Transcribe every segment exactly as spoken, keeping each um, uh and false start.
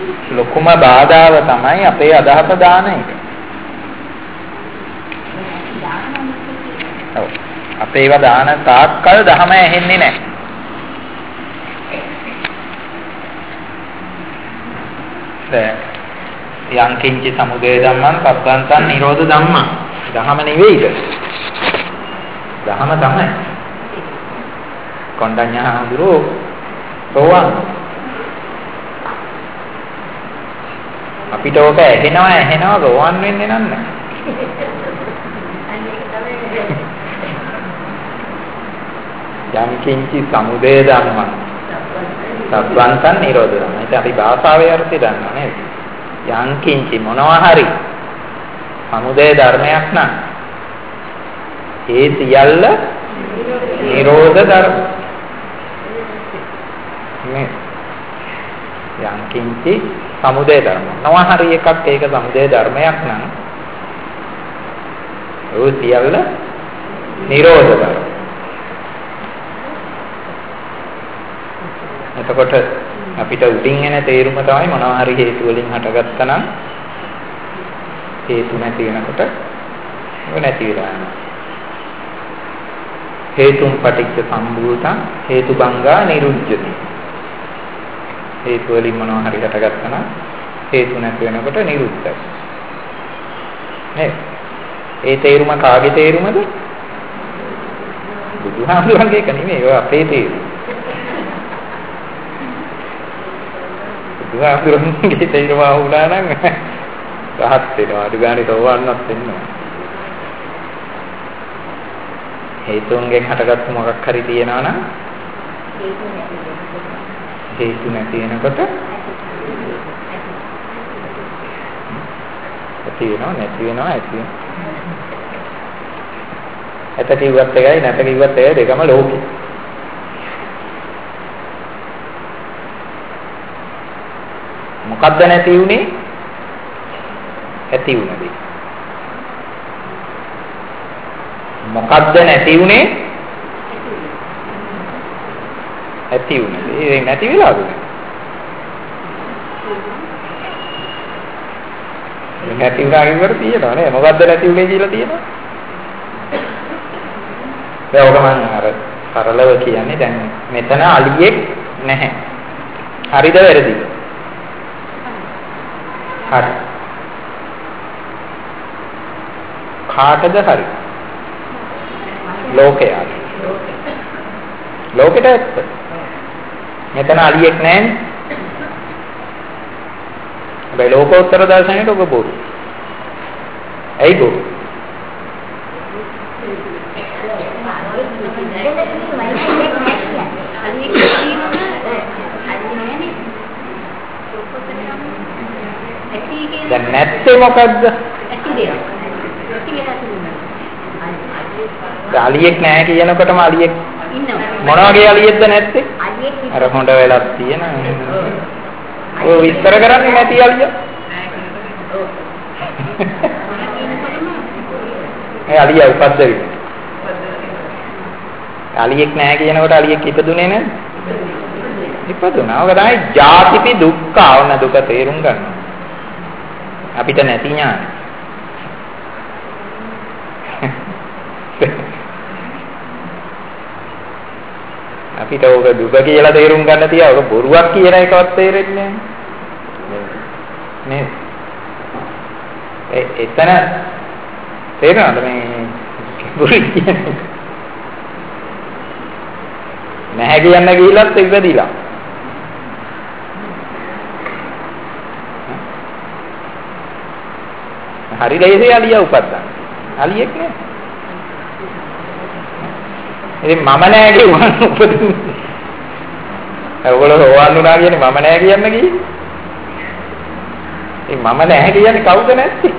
ලොකුම බාධාව තමයි අපේ අදහස දාන එක. ඔව්. අපේ ඒවා දාන තාක්කල් ධම ඇහෙන්නේ නැහැ. දැන් යං කිංචි සමුදය ධම්මං පබ්බන්තං නිරෝධ ධම්මං. ධම නෙවෙයිද? ධම තමයි. කොණ්ඩඤ්ඤා හඳුරෝ සෝවාන්. අපිට ඕක ඇහෙනවා ඇහෙනවා සෝවාන් වෙන්නේ නැහැ. යම් කිංචි සමුදය ධම්මං සබ්බන්තං නිරෝධ ධම්මං. ඒක අපි භාෂාවේ අර්ථය දන්නවා නේද? යම් කිංචි මොනවා හරි සමුදය ධර්මයක් නම් ඒ සියල්ල නිරෝධ ධර්ම. නේ යම් කිංචි සමුදය ධර්ම. මොනවා හරි එකක් ඒක සමුදය ධර්මයක් නම් ඒ සියල්ල නිරෝධ ධර්ම. එතකොට අපිට උඩින් එන තේරුම තමයි මොනවා හරි හේතු වලින් හටගත්තා නම් හේතු නැති වෙනකොට ඒක නැති වෙලා යනවා. හේතුම් පටිච්ච සම්භූතං හේතු බංගා නිරුද්ධති. හේතු වලින් මොනවා හරි හටගත්තා නම් හේතු නැති වෙනකොට නිරුද්ධයි. නේද? ඒ තේරුම කාගේ තේරුමද? බුදුහාමුදුරන්ගේ එක නෙමෙයි. ඒක අපේ තේරුම. බුදුහාමුදුරන්ගේ තේරුම වුණා නම් රහත් වෙනවා. අඩු ගානේ තෝවන්නත් වෙනවා. හේතුන්ගෙන් හටගත්තු මොකක් හරි තියෙනවා නම් හේතු නැති වෙනකොට ඇති වෙනවා නැති වෙනවා ඇති වෙනවා. ඇත කිව්වත් එකයි නැත කිව්වත් එකයි දෙකම ලෝකේ. මොකද්ද නැති වුනේ? ඇති වුණේ. මොකද්ද නැති වුනේ? ඇති වුණේ. ඒ නැති වෙලාද? නැති වුණා කියනකොට තියෙනවා නේ. මොකද්ද නැති වුනේ කියලා තියෙනවා. දැන් ඔක මම අර සරලව කියන්නේ දැන් මෙතන අලියෙක් නැහැ. හරිද වැරදිද? හරි. කාටද හරි? ලෝකයට. ලෝකෙට ඇත්ත. මෙතන අලියෙක් නැහැ. හැබැයි ලෝකෝත්තර දර්ශනයට ඔබ බොරු. ඇයි බොරු? දැන් නැත්තේ මොකද්ද? අලියෙක් නැහැ කියනකොටම අලියෙක් මොන වගේ අලියෙක්ද නැත්තේ? අර හොඬ වෙලක් තියෙන. ඔය විස්තර කරන්නේ නැති අලිය. ඒ අලිය උපද්දවි. අලියෙක් නැහැ කියනකොට අලියෙක් ඉපදුනේ නැද්ද? ඉපදුනා. ඔක තමයි ජාතිපි දුක්ඛ. වුණ දුක තේරුම් ගන්න. අපිට නැති ඥාන. අපිට ඕක දුක කියලා තේරුම් ගන්න තියා ඔක බොරුවක් කියන එකවත් තේරෙන්නේ නැහැ නේද? ඒ එතන තේරෙනවද මේ බොරු කියන්නේ? නැහැ කියන්න ගිහිල්ලත් ඉවදිලා. හරි ලේසියි අලිය උපද්දන්න. අලියෙක් නේ. ඉතින් මම නෑ කියුවා උපදින්න. ඒගොල්ලෝ හොවන්න උනා කියන්නේ මම නෑ කියන්න ගියේ. ඉතින් මම නෑ කියන්නේ කවුද නැත්තේ?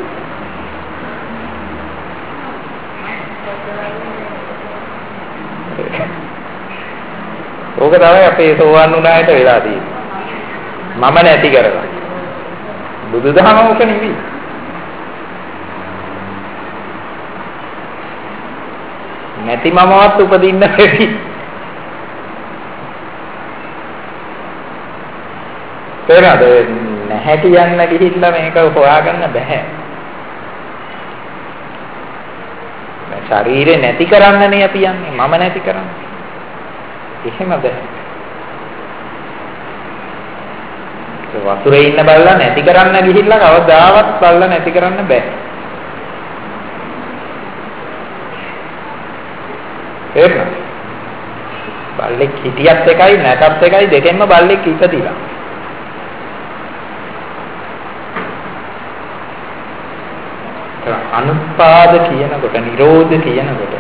ඕක තමයි අපේ හොවන්න උනායට වෙලා තියෙන්නේ. මම නැති කරලා. බුදුදහම ඕක නෙවෙයි. නැති මමවත් උපදින්න බැරි. තේරෙනවද? නැහැ කියන්න ගිහිල්ලා මේක හොයාගන්න බෑ. ශරීරේ නැති කරන්නනේ අපි යන්නේ. මම නැති කරන්නේ. එහෙම බෑ. වතුරේ ඉන්න බල්ලා නැති කරන්න ගිහිල්ලා කවදාවත් බල්ලා නැති කරන්න බෑ. එහෙම. බල්ලෙක් හිටියත් එකයි නැතත් එකයි දෙකෙන්ම බල්ලෙක් ඉපදිලා. අනුපාද කියනකොට නිරෝධ කියනකොට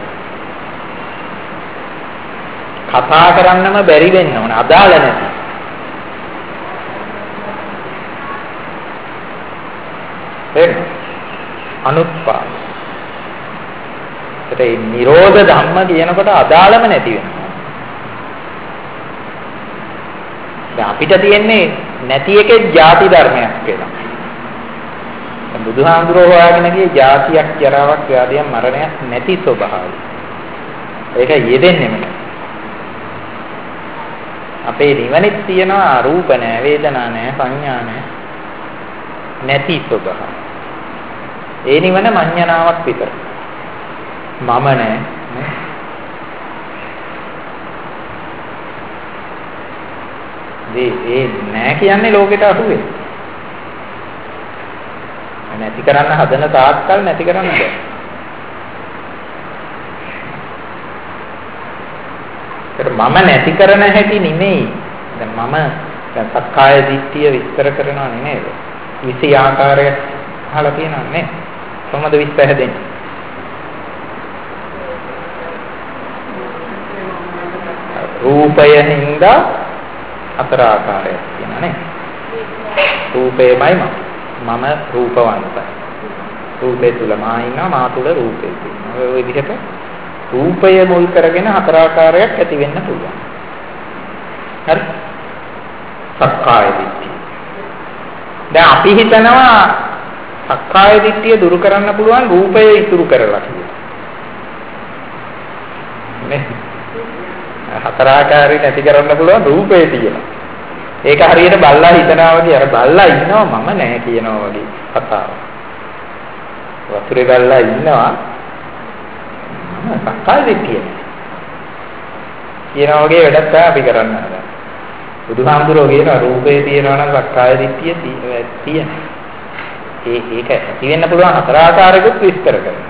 කතා කරන්නම බැරි වෙන්න ඕන අදාළ නැති. එහෙනම් අනුපාද. ඒ නිරෝධ ධම්ම කියනකොට අදාළම නැති වෙනවා. දැන් අපිට තියෙන්නේ නැති එකේ ಜಾති ධර්මයක් කියලා. බුදුහාමුදුරුවෝ හොයාගෙන ගියේ ජාතියක්, ජරාවක්, ව්‍යාධියක්, මරණයක් නැති ස්වභාවය. ඒක යෙදෙන්නේම නැහැ. අපේ නිවනෙත් තියෙනවා රූප නැහැ, වේදනා නැහැ, සංඥා නැහැ. නැති ස්වභාවය. ඒ නිවන මඤ්ඤණාවක් විතරයි. මම නැහැ. ඒ නැහැ කියන්නේ ලෝකෙට අහුවේ. නැති කරන්න හදන තාක්කල් නැති කරන්න බෑ. ඒත් මම නැති කරන හැටි නෙමෙයි. දැන් මම දැන් සක්කාය දිට්ඨිය විස්තර කරනවා නෙමෙයි. විසි ආකාරයක් අහලා තියෙනවා නේ. කොහොමද විස්තර හැදෙන්නේ? රූපය හින්දා හතර ආකාරයක් තියෙනවා නේ. රූපයමයි මම. මම රූපවන්තයි. රූපේ තුල මා ඉන්නවා, මා තුල රූපේ තියෙනවා. ඔය විදිහට රූපය මුල් කරගෙන හතර ආකාරයක් ඇති වෙන්න පුළුවන්. හරි? සක්කාය දිට්ඨිය. දැන් අපි හිතනවා සක්කාය දිට්ඨිය දුරු කරන්න පුළුවන් රූපය ඉතුරු කරලා කියලා. නේ? හතර ආකාරي නැති කරන්න පුළුවන් රූපේ තියෙනවා. ඒක හරියට බල්ලා හිතනවා වගේ අර බල්ලා ඉන්නවා මම නැහැ කියනවා වගේ කතාව. වතුරේ බල්ලා ඉන්නවා මම සක්කාය දිට්ඨිය. කියනවා වගේ වැඩක් තමයි අපි කරන්න හදන්නේ. බුදුහාමුදුරුවෝ කියන රූපේ තියෙනවා නම් සක්කාය දිට්ඨිය තියෙනවා. ඒ ඒක ඇති වෙන්න පුළුවන් හතර ආකාරයකට විස්තර කරනවා.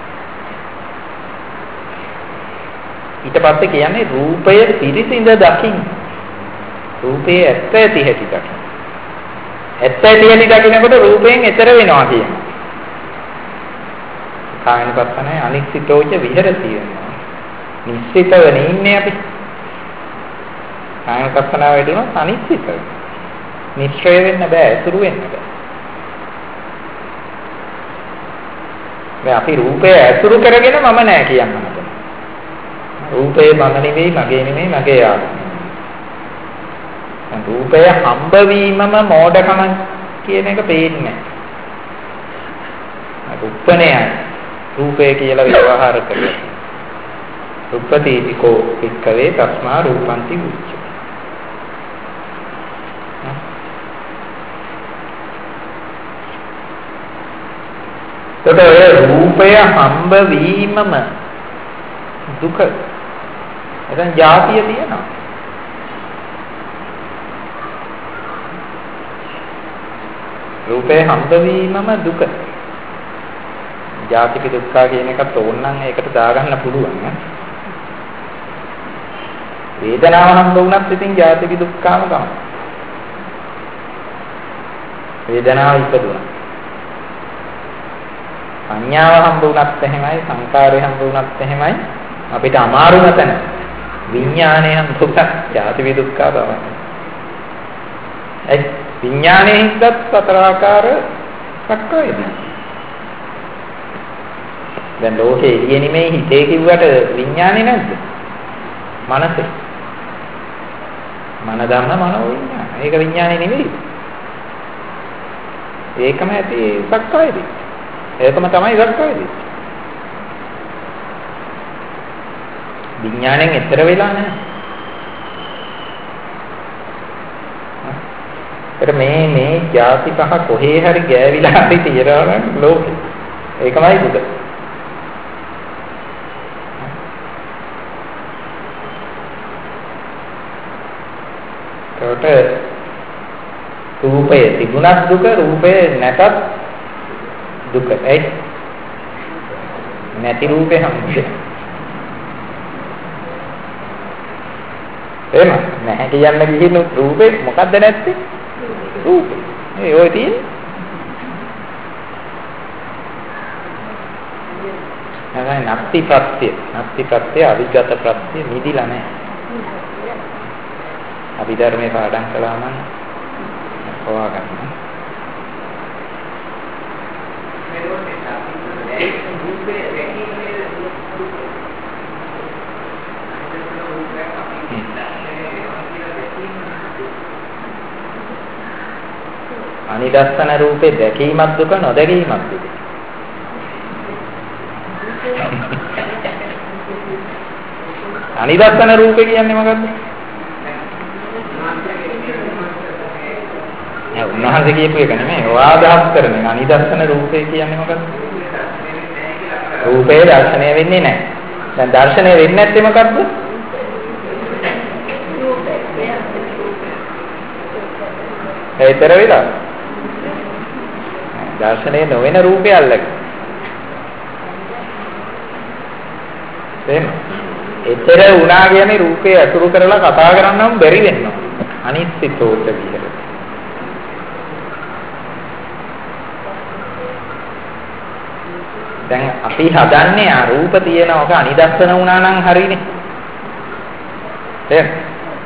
ඊට පස්සේ කියන්නේ රූපය පිරිසිඳ දකින්න. රූපේ ඇත්ත ඇති හැටි දකින්න. ඇත්ත ඇති හැටි දකින්නකොට රූපයෙන් එතර වෙනවා කියනවා. කායනපස්සනේ අනිශ්චිතෝච විහෙරති වෙනවා. නිශ්චිතව නෙන්නේ අපි. කායනපස්සනාව වැඩිවෙනවා අනිශ්චිතව. නිශ්චය වෙන්න බෑ, අසුරු වෙන්න බෑ. මේ අපි රූපය අසුරු කරගෙන මම නෑ කියනවා. රූපේ මම නෙවෙයි, මගේ නෙවෙයි, මගේ ආත්මය. රූපය හම්බ වීමම මෝඩකම කියන එක පේන්නේ නැහැ. රූපණයයි රූපය කියලා ව්‍යවහාර කරලා. රූපදීතිකෝ එක්කවේ තස්මා රූපන්ති උච්ච. ඒතකොට රූපය හම්බ වීමම දුක. එතන ජාතිය තියෙනවා. රූපේ හම්බ වීමම දුක. ජාතික දුක්ඛ කියන එකත් ඕනනම් ඒකට දාගන්න පුළුවන්. වේදනාව හම්බ වුණත් ඉතින් ජාතික දුක්ඛම තමයි. වේදනාව ඉපදුණා. සංඥාව හම්බ වුණත් එහෙමයි, සංකාරය හම්බ වුණත් එහෙමයි. අපිට අමාරු නැතන විඥානය හම්බ වුණත් ජාතික දුක්ඛ තමයි. ඒ විඥානයේ හින්දත් සතර ආකාර සක්කායදී. දැන් ලෝකේ එළිය නෙමෙයි හිතේ කිව්වට විඥානේ නැද්ද? මනසේ. මන ධම්ම මනෝ විඥාන. ඒක විඥානේ නෙමෙයි. ඒකම ඇති සක්කායදී. ඒකම තමයි සක්කායදී. විඥාණයෙන් එතර වෙලා නැහැ. ඒතර මේ මේ ಜಾති පහ කොහේ හරි ගෑවිලා හරි තියනවා නම් ලෝකේ. ඒකමයි බුද. ඒකට රූපය තිබුණත් දුක, රූපය නැතත් දුක. ඒ නැති රූපේ හම්බුනේ. එහෙම නැහැ කියන්න ගිහින් රූපේ මොකද්ද නැත්තේ? රූපේ. ඒ ඔය තියෙන්නේ. නැගයි නැති ප්‍රත්‍ය. නැති ප්‍රත්‍ය අවිගත ප්‍රත්‍ය නිදිලා නැහැ. අභිධර්මයේ පාඩම් කළා නම් හොවා ගන්න. අනිදස්සන රූපේ දැකීමක් දුක, නොදැකීමක් දුක. අනිදස්සන රූපේ කියන්නේ මොකද්ද? නෑ උන්වහන්සේ කියපු එක නෙමෙයි. ඔය අදහස් කරන්නේ අනිදස්සන රූපේ කියන්නේ මොකද්ද? රූපේ දර්ශනය වෙන්නේ නැහැ. දැන් දර්ශනය වෙන්නේ නැත්තේ මොකද්ද? ඒතර වෙලා. දර්ශනය නොවන රූපය අල්ලගන්න. එහෙනම් ඒතර උනා කියන්නේ රූපේ අතුරු කරලා කතා කරන්නම බැරි වෙනවා. අනිත්‍යතෝත විහෙර. දැන් අපි හදන්නේ ආ රූප තියෙනවක අනිදස්සන වුණා නම් හරිනේ. එහෙනම්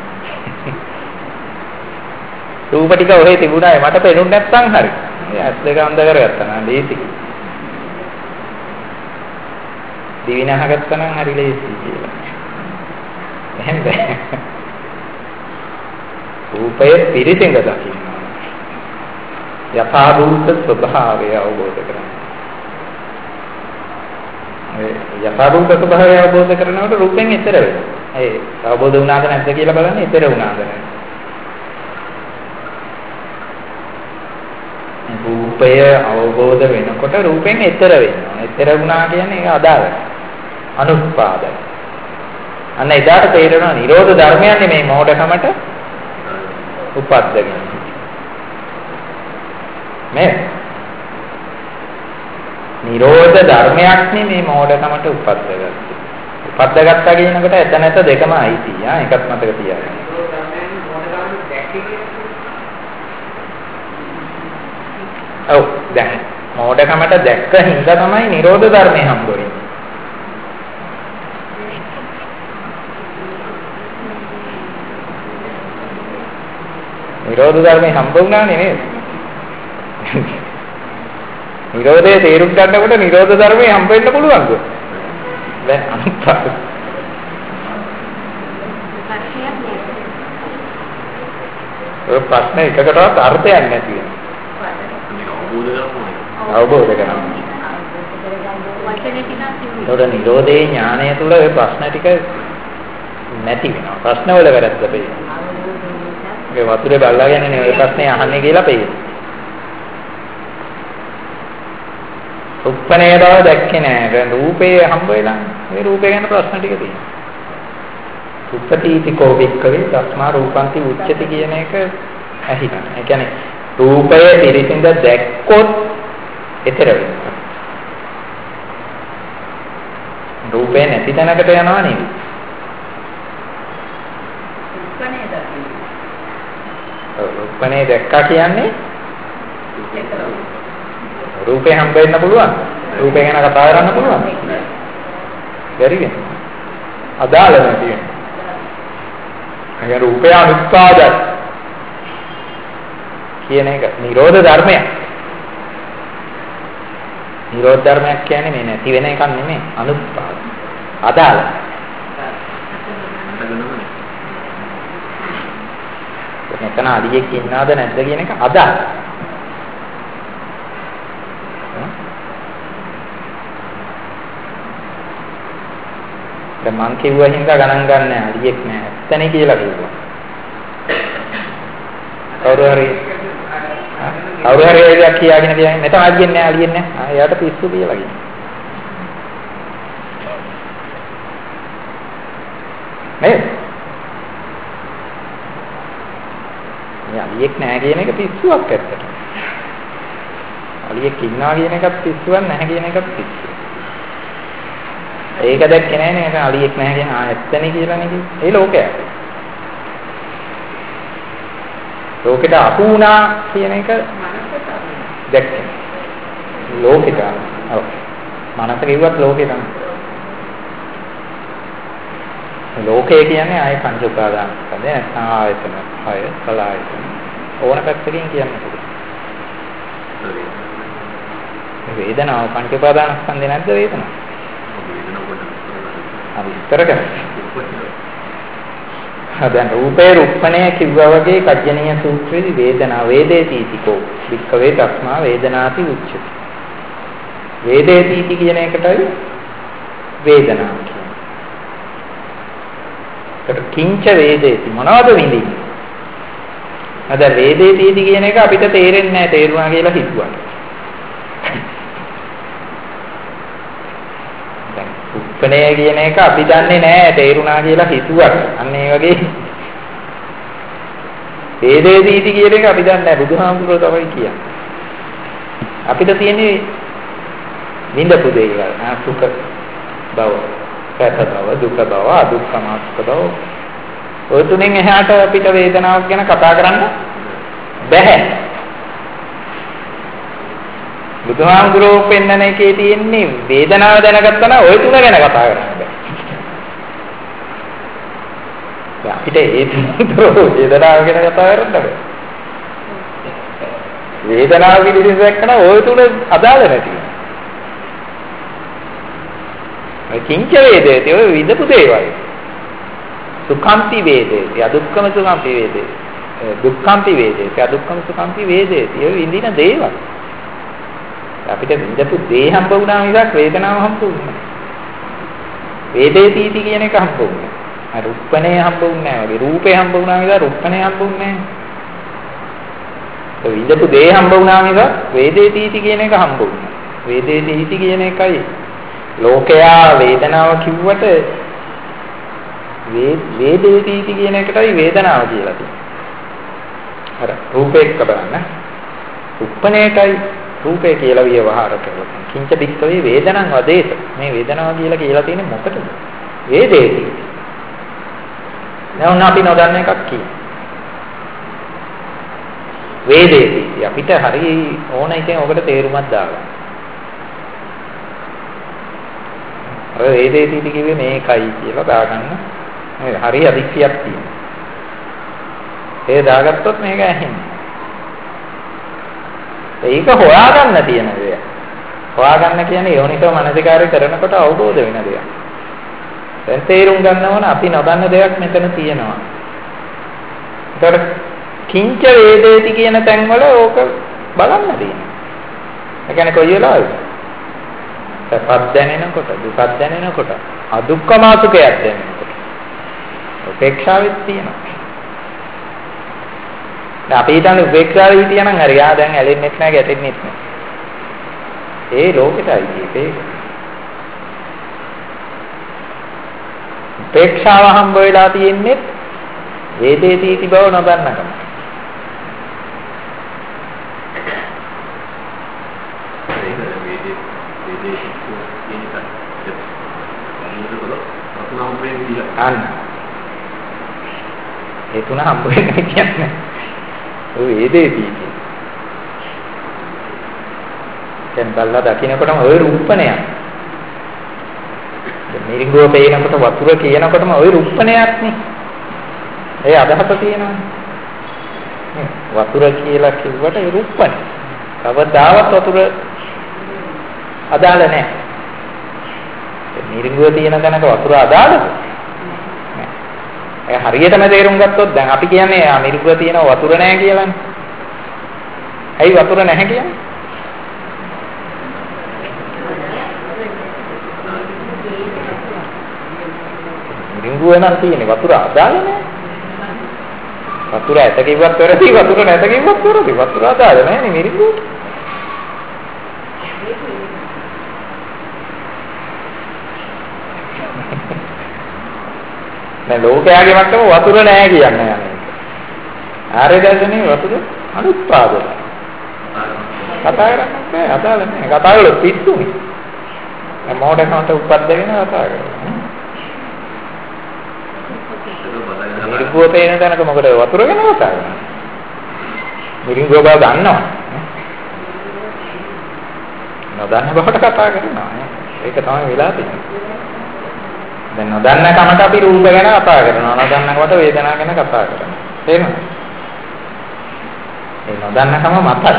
රූප ටික ඔහෙ තිබුණායි මට පේනුනේ නැත්තම් හරි. ඇස් දෙක අන්ධ කරගත්තා නම් ලේසි. දිවිනහ ගත්තා නම් හරි ලේසි කියලා. එහෙනම් රූපයේ පිරිසිඳ දකින්න. යථා භූත ස්වභාවය අවබෝධ කරගන්න. ඒ යථා භූත ස්වභාවය අවබෝධ කරනකොට රූපෙන් ඈතර වෙනවා. ඒ අවබෝධ වුණාද නැද්ද කියලා බලන්න ඈතර වුණාද නැද්ද. රූපය අවබෝධ වෙනකොට රූපෙන් ඈතර වෙනවා. ඈතර වුණා කියන්නේ ඒක අදාළයි. අනුත්පාදයි. අන්න එදාට තේරෙනවා නිරෝධ ධර්මයන්නේ මේ මෝඩකමට උපද්දගෙන. මේ නිරෝධ ධර්මයක් නේ මේ මෝඩකමට උපද්දගත්තේ. උපද්දගත්තා කියනකොට එතන නැත දෙකම අයිති. ආ එකක් මතක තියාගන්න. නිරෝධ ධර්මයන් මෝඩකමට දැක්කේ. ඔව් දැන් මෝඩකමට දැක්ක හින්දා තමයි නිරෝධ ධර්මය හම්බ වෙන්නේ. නිරෝධ ධර්මය හම්බ වුණානේ නේද? නිරෝධයේ තේරුම් ගන්නකොට නිරෝධ ධර්මය හම්බ වෙන්න පුළුවන්ද? දැන් අනුපාත. ඔය ප්‍රශ්න එකකටවත් අර්ථයක් නැති වෙනවා. අවබෝධ කරගන්න. ඒතකොට නිරෝධයේ ඥානය තුළ ඔය ප්‍රශ්න ටික නැති වෙනවා. ප්‍රශ්න වල වැරද්ද පේනවා. ඒ වතුරේ බල්ලා කියන්නේ ඔය ප්‍රශ්නේ අහන්නේ කියලා පේනවා. උප්පනේ බව දැක්කේ නෑ. දැන් රූපේ හම්බ වෙලා මේ රූපේ ගැන ප්‍රශ්න ටික තියෙනවා. උප්පතිති කෝවික්කවේ දස්මා රූපන්ති උච්චති කියන එක ඇහිලා. ඒ කියන්නේ රූපය පිරිසිඳ දැක්කොත් ඊතර වෙනවා. රූපේ නැති තැනකට යනවා නෙවෙයි. උප්පනේ දැක්කේ. උප්පනේ දැක්කා කියන්නේ රූපේ හම්බ වෙන්න පුළුවන්. රූපේ ගැන කතා කරන්න පුළුවන්. බැරි වෙනවා. අදාළ නැති වෙනවා. අය රූපය අනුත්පාදයි කියන එක නිරෝධ ධර්මයක්. නිරෝධ ධර්මයක් කියන්නේ මේ නැති වෙන එකක් නෙමෙයි අනුත්පාද. අදාළ. මෙතන අඩියෙක් ඉන්නවද නැද්ද කියන එක අදාළ. දැන් මං කිව්වා හින්දා ගණන් ගන්න නෑ අඩියෙක් නෑ. ඇත්තනේ කියලා කිව්වා. කවුරු හරි කවුරු හරි ඒක කියාගෙන කියන්නේ මෙතන අලියෙන්නේ නැහැ අලියෙන්නේ නැහැ. ආ එයාට පිස්සු කියලා කියන්නේ. නේද? මේ අලියෙක් නැහැ කියන එක පිස්සුවක් ඇත්තට. අලියෙක් ඉන්නවා කියන එකත් පිස්සුවක් නැහැ කියන එකත් පිස්සුවක්. ඒක දැක්කේ නැහැ නේද? අලියෙක් නැහැ කියන ආ ඇත්තනේ කියලා නේද? ඒ ලෝකය. ලෝකෙට අහු වුණා කියන එක දැක්කේ. ලෝකෙට. ඔව්. මනස කිව්වත් ලෝකේ තමයි. ලෝකය කියන්නේ ආයේ පංච උපාදාන ස්කන්ධය නැත්නම් ආයතන හය කලායතන ඕන පැත්තකින් කියන්න පුළුවන්. වේදනාව පංච උපාදාන ස්කන්ධය නැද්ද වේදනාව? අපි විතර කරන්නේ. දැන් රූපේ රූපණය කිව්වා වගේ කජ්ජනීය සූත්‍රයේදී වේදනා වේදේතිතිකෝ වික්ඛවේ තස්මා වේදනාති උච්චති. වේදේතිති කියන එකටයි වේදනාව කියන්නේ. ඒකට කිංච වේදේති මොනවද විඳින්නේ? අද වේදේතිති කියන එක අපිට තේරෙන්නේ නැහැ තේරුණා කියලා හිතුවා. දැන් උප්පණය කියන එක අපි දන්නේ නැහැ තේරුණා කියලා හිතුවා. අන්න ඒ වගේ වේදේතිති කියන එක අපි දන්නේ නැහැ බුදුහාමුදුරුවෝ තමයි කියන්නේ. අපිට තියෙන්නේ විඳපු දේවල් සුඛ බව, සැප බව, දුක බව, අදුක්ඛමාස්ක බව. ඔය තුනෙන් එහාට අපිට වේදනාවක් ගැන කතා කරන්න බැහැ. බුදුහාමුදුරුවෝ පෙන්නන එකේ තියෙන්නේ වේදනාව දැනගත්තා නම් ඔය තුන ගැන කතා කරන්න බෑ. අපිට ඒ තුන වේදනාව ගැන කතා කරන්න බෑ. වේදනාව පිළිබඳව දැක්කම ඔය තුන අදාළ නැති. කිංච වේදේති ඔය විදපු දේවල් සුඛාන්ති වේදේති අදුක්ඛම සුඛාන්ති වේදේති දුක්ඛාන්ති වේදේති අදුක්ඛම සුඛාන්ති වේදේති ඔය විඳින දේවල් අපිට විදපු දේ හම්බ වුණා මිසක් වේදනාව හම්බ වුණේ නැහැ. වේදේතිති කියන එක හම්බ වුණේ නැහැ. අර රූපණේ හම්බ වුණේ නැහැ වගේ රූපේ හම්බ වුණා මිසක් රූපණේ හම්බ වුණේ නැහැ. ඒ විදපු දේ හම්බ වුණා මිසක් වේදේතිති කියන එක හම්බ වුණේ නැහැ. වේදේතිති කියන එකයි ලෝකයා වේදනාව කිව්වට වේදේතිති කියන එකටයි වේදනාව කියලා තියෙනවා. අර රූපේක බලන්න. උප්පණේටයි රූපේ කියලා විවහාර කරනවා. කිංච බික්කවේ වේදනං වදේත. මේ වේදනාව කියලා කියලා තියෙන්නේ මොකටද? වේදේති. දැන් අපි නොදන්න එකක් කියනවා. වේදේති. අපිට හරි ඕන ඉතින් ඔකට තේරුමක් දාගන්න. අර වේදේතිති කිව්වේ මේකයි කියලා දාගන්න. හරි අදික්තියක් තියෙනවා. ඒ දාගත්තොත් මේක ඇහෙන්නේ. ඒක හොයාගන්න තියෙන දෙයක්. හොයාගන්න කියන්නේ යෝනිසෝ මනසිකාරය කරනකොට අවබෝධ වෙන දෙයක්. දැන් තේරුම් ගන්න ඕන අපි නොදන්න දෙයක් මෙතන තියෙනවා. ඒකට කිංච වේදේති කියන තැන්වල ඕක බලන්න තියෙනවා. ඒ කියන්නේ කොයි වෙලාවද? සපත් දැනෙනකොට, දුකක් දැනෙනකොට, අදුක්ඛමාසුකයක් දැනෙනකොට. උපේක්ෂාවෙත් තියෙනවා. දැන් අපි හිතන්නේ උපේක්ෂාවේ හිටියනම් හරි. ආ දැන් ඇලෙන්නෙත් නැහැ, ගැටෙන්නෙත් නැහැ. ඒ ලෝකෙටයි ඒක. උපේක්ෂාව හම්බ වෙලා තියෙන්නේ වේදේතිති බව නොදන්නකම. අන්න ඒ තුන හම්බ වෙන්නේ කියන්නේ ඔය වේදේතිති. දැන් බලලා දකින්නකොටම ඔය රූපණයක්. දැන් මිරිඟුව පේනකොට වතුර කියනකොටම ඔය රූපණයක් නේ. ඒ අදහස තියෙනවා. වතුර කියලා කිව්වට ඒ රූපණය. කවදාවත් වතුර අදාළ නැහැ. මිරිඟුව තියෙන තැනක වතුර අදාළද? ඒ හරියටම තේරුම් ගත්තොත් දැන් අපි කියන්නේ ආ මිරිඟුව තියෙන වතුර නැහැ කියලානේ. ඇයි වතුර නැහැ කියන්නේ? මිරිඟුව නම් තියෙන්නේ වතුර අදාළ නැහැ. වතුර ඇත කිව්වත් වැරදි, වතුර නැත කිව්වත් වැරදි. වතුර අදාළ නැහැ නේ මිරිඟුවට. නෑ ලෝකයාගේ මට්ටම වතුර නෑ කියන්නේ යන්නේ. ආර්ය දර්ශනේ වතුර අනුත්පාදක. කතා කරන්නේ නැහැ, අදාළ නැහැ. කතා වල පිස්සුනේ. දැන් මොඩකමට උපද්දගෙන කතා කරනවා. මිරිඟුව තේන තැනක මොකද වතුර ගැන කතා කරන්නේ? මිරිඟුව බව දන්නවා. නොදන්න බවට කතා කරනවා. ඒක තමයි වෙලා තියෙන්නේ. දැන් නොදන්න කමට අපි රූප ගැන කතා කරනවා. නොදන්න කොට වේදනාව ගැන කතා කරනවා. තේරෙනවද? ඒ නොදන්න කම මතයි.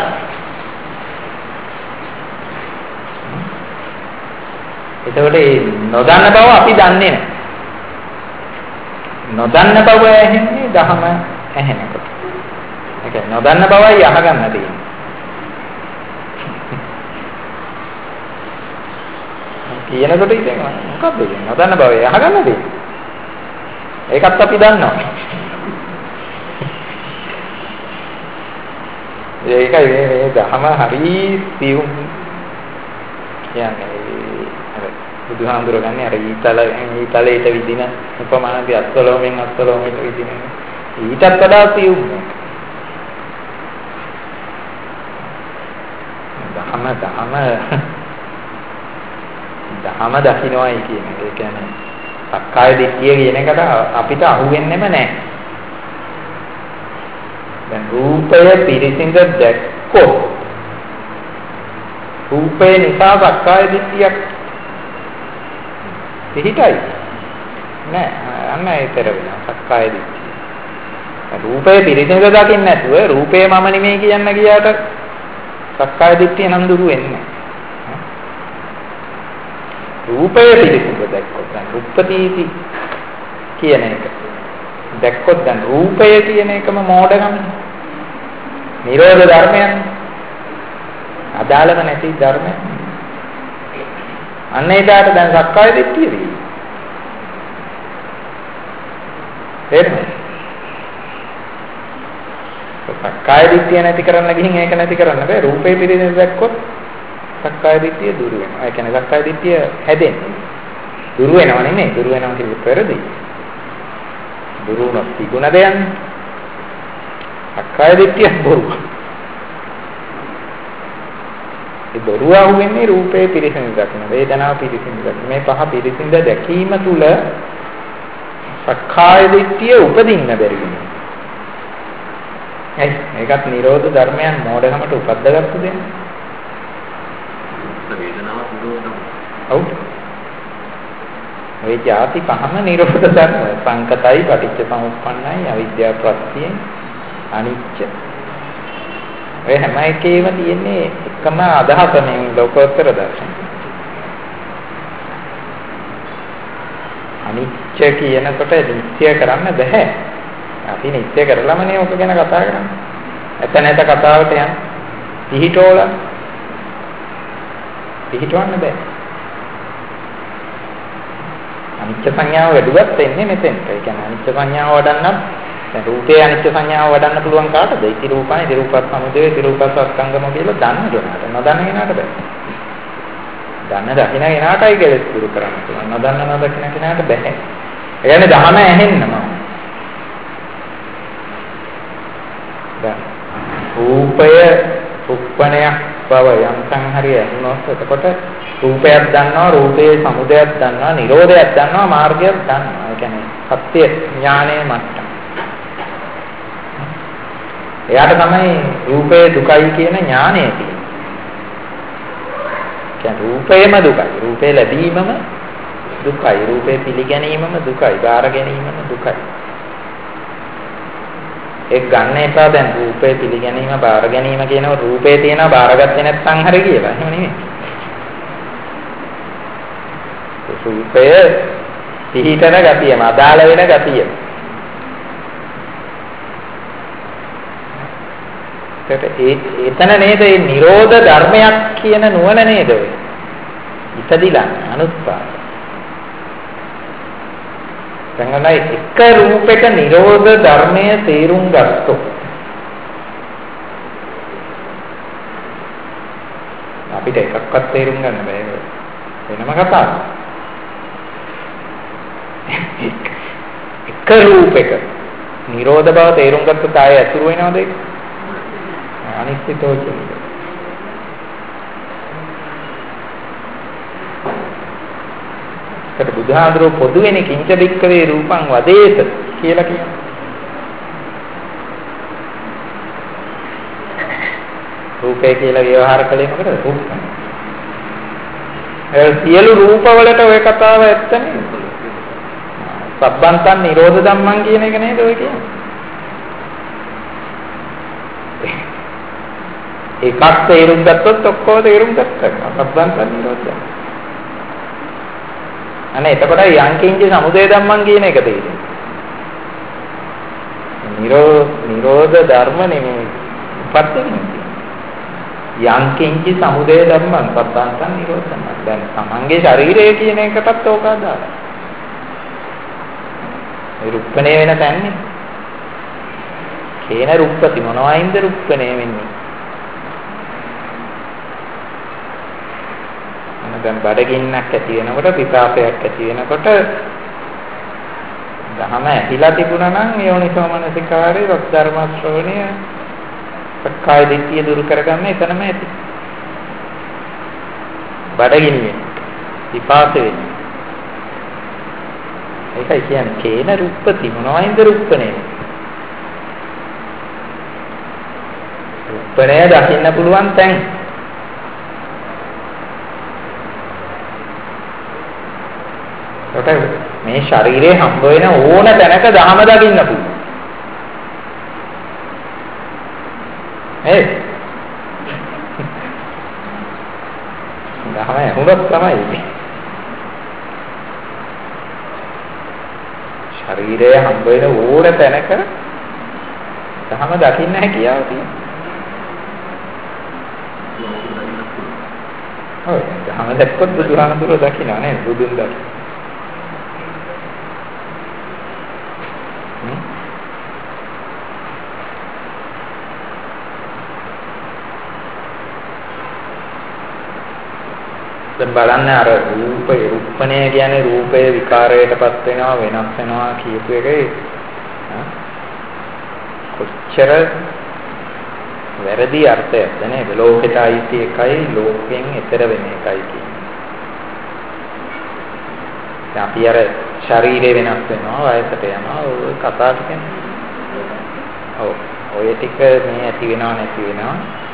එතකොට මේ නොදන්න බව අපි දන්නේ නැහැ. නොදන්න බව ඇහෙන්නේ දහම ඇහෙනකොට. ඒ කියන්නේ නොදන්න බවයි අහගන්න තියෙන්නේ. කියනකොට ඉතින් මොකක්ද කියන්නේ? නොදන්න බව අහගන්න තියෙන්නේ. ඒකත් අපි දන්නවා. ඒකයි මේ දහම හරි සියුම් කියන්නේ බුදුහාමුදුරුවෝ ගන්නේ අර ඊතල ඊතලයට විදින උපමානදී අස්වලෝමෙන් අස්වලෝමෙට විදින ඊටත් වඩා සියුම් දහම දහම දහම දකින්නයි කියන්නේ. ඒ කියන්නේ සක්කාය දිට්ඨිය කියන එකට අපිට අහුවෙන්නෙම නැහැ. දැන් රූපය පිරිසිඳ දැක්කොත් රූපේ නිසා සක්කාය දිට්ඨියක් පිහිටයි නෑ අන්න ඒතර වෙනවා සක්කාය දිට්ඨිය. රූපේ පිරිසිඳ දකින්න නැතුව රූපේ මම නෙමෙයි කියන්න ගියාට සක්කාය දිට්ඨිය නම් දුරු වෙන්නේ නෑ. රූපය පිරිසිඳ දැක්කොත් දැන් උප්පතීති කියන එක දැක්කොත් දැන් රූපය කියන එකම මෝඩකම නිරෝධ ධර්මයන් අදාළම නැති ධර්මයන්. අන්න ඒකට දැන් සක්කාය දිට්ඨිය තියෙනවා. තේරෙනවද? සක්කාය දිට්ඨිය නැති කරන්න ගිහින් ඒක නැති කරන්න බෑ. රූපේ පිළිදෙන දැක්කොත් සක්කාය දිට්ඨිය දුරු වෙනවා. ඒ කියන්නේ සක්කාය දිට්ඨිය හැදෙන්නේ. දුරු වෙනව නෙමෙයි. දුරු වෙනවා කියන්නේ පෙරදි. දුරු වුණොත් තිබුණ දෙයක්. සක්කාය දිට්ඨිය බොරුව. ඒ බොරුව අහුවෙන්නේ රූපේ පිරිසිදු දකින්න. වේදනාව පිරිසිදු දකින්න. මේ පහ පිරිසිදු දැකීම තුල සක්කාය දිට්ඨිය උපදින්න බැරි වෙනවා. එයි ඒකත් නිරෝධ ධර්මයන් මෝඩකමට උපද්දගත්තු දෙන්නේ. වේදනාව නිරෝධම. ඔව්. මේ ಜಾති පහම නිරෝධ ධර්ම. සංකතයි, පටිච්ච සමුප්පන්නයි, අවිද්‍යාව ප්‍රත්‍යයෙන්, අනිච්ච. ඒ හැම එකේම තියෙන්නේ එකම අදහස මේ ලෝකෝත්තර දර්ශනය. අනිච්ච කියනකොට නිත්‍ය කරන්න බෑ. අපි නිත්‍ය කරලමනේ ඔක ගැන කතා කරන්නේ. එතන නැත කතාවට යන්න. පිහිටෝල පිහිටවන්න බෑ. අනිච්ච සංඥාව වැඩුවත් එන්නේ මෙතෙන්ට. ඒ කියන්නේ අනිච්ච සංඥාව වඩන්න දැන් රූපේ අනිච්ච සංඥාව වඩන්න පුළුවන් කාටද? ඉති රූපයි, ඉති රූපත් සමුදය, ඉති රූපත් අස්කංගම කියලා දන්න කෙනාට. නොදන්න කෙනාට බෑ. දන්න දකින්න කෙනාටයි කෙලෙස් දුරු කරන්න පුළුවන්. නොදන්න නොදකින්න කෙනාට බෑ. ඒ කියන්නේ දහම ඇහෙන්නම. දැන් රූපය උප්පණයක් බව යම් සංහරිය වුණොත් එතකොට රූපයක් දන්නවා, රූපයේ සමුදයක් දන්නවා, නිරෝධයක් දන්නවා, මාර්ගයක් දන්නවා. ඒ කියන්නේ සත්‍ය ඥානයේ මට්ටම. එයාට තමයි රූපේ දුකයි කියන ඥානය තියෙන්නේ. කියන්නේ රූපේම දුකයි. රූපේ ලැබීමම දුකයි. රූපේ පිළිගැනීමම දුකයි. බාර ගැනීමම දුකයි. ඒක ගන්න එපා දැන් රූපේ පිළිගැනීම බාර ගැනීම කියනවා රූපේ තියෙනවා බාරගත්තේ නැත්නම් හරි කියලා. එහෙම නෙමෙයි. රූපය පිහිටන ගතියම අදාළ වෙන ගතියම. එතන නේද මේ නිරෝධ ධර්මයක් කියන නුවණ නේද ඔය. ඉපදිලා අනුත්පාද. සංගණයි එක රූපයක නිරෝධ ධර්මය තේරුම් ගත්තොත් අපිට එකක්වත් තේරුම් ගන්න බෑ. වෙනම කතාවක්. එක රූපයක නිරෝධ බව තේරුම් ගත්තොත් ආයේ අතුරු වෙනවද ඒක? අනිත්‍යතෝ කියන්නේ. ඒකට බුදුහාඳුරෝ පොදුවෙනි කිංච බික්කවේ රූපං වදේත කියලා කියනවා. රූපය කියලා ව්‍යවහාර කළේ මොකද? රූප. ඒ සියලු රූපවලට ওই කතාව ඇත්ත නේද? සබ්බන්තං නිරෝධ ධම්මං කියන එක නේද ඔය කියන්නේ? එකක් තේරුම් ගත්තොත් ඔක්කොම තේරුම් ගත්තා. සබ්බන්තං නිරෝධය. අනේ එතකොට යංකින්ච සමුදය ධම්මං කියන එක තේරෙන්නේ. නිරෝධ නිරෝධ ධර්ම නෙමෙයි. උපත්ති නෙමෙයි. යංකින්ච සමුදය ධම්මං සබ්බන්තං නිරෝධ ධම්මං. දැන් තමන්ගේ ශරීරය කියන එකටත් ඕක අදාළයි. ඒ රුප්පණේ වෙන තැන්නේ. කේන රුප්පති මොනවයින්ද රුප්පණේ වෙන්නේ? දැන් බඩගින්නක් ඇති වෙනකොට පිපාසයක් ඇති වෙනකොට දහම ඇහිලා තිබුණා නම් යෝනිසෝ මනසිකාරේ ධර්ම ශ්‍රවණය සක්කාය දිට්ඨිය දුරු කරගන්න එතනම ඇති. බඩගින්නේ පිපාස වෙන්නේ. ඒකයි කියන්නේ කේන රුප්පති මොනවයින්ද රුප්පණේ? රුප්පණය දකින්න පුළුවන් තැන්. මේ ශරීරේ හම්බ වෙන ඕන තැනක ධහම දකින්න පුළුවන්. ඒ ධහම හුඟක් තමයි. ශරීරය හම්බ වෙන ඕන තැනක ධහම දකින්න හැකියාව තියෙනවා. ඔව් ධහම දැක්කොත් බුදුහාමුදුරුවෝ දකින්නවා නේද? බුදුන් දකින්න. දැන් බලන්න අර රූපේ රුප්පණය කියන්නේ රූපය විකාරයටපත් වෙනවා වෙනස් වෙනවා කියපු එකේ කොච්චර වැරදි අර්ථයක්ද නේද? ලෝකෙට අයිති එකයි ලෝකයෙන් ඈතර වෙන එකයි කියන්නේ. දැන් අපි අර ශරීරය වෙනස් වෙනවා වයසට යනවා ඔය කතා කියන්නේ. ඔව් ඔය ටික මේ ඇති වෙනව නැති වෙනවා.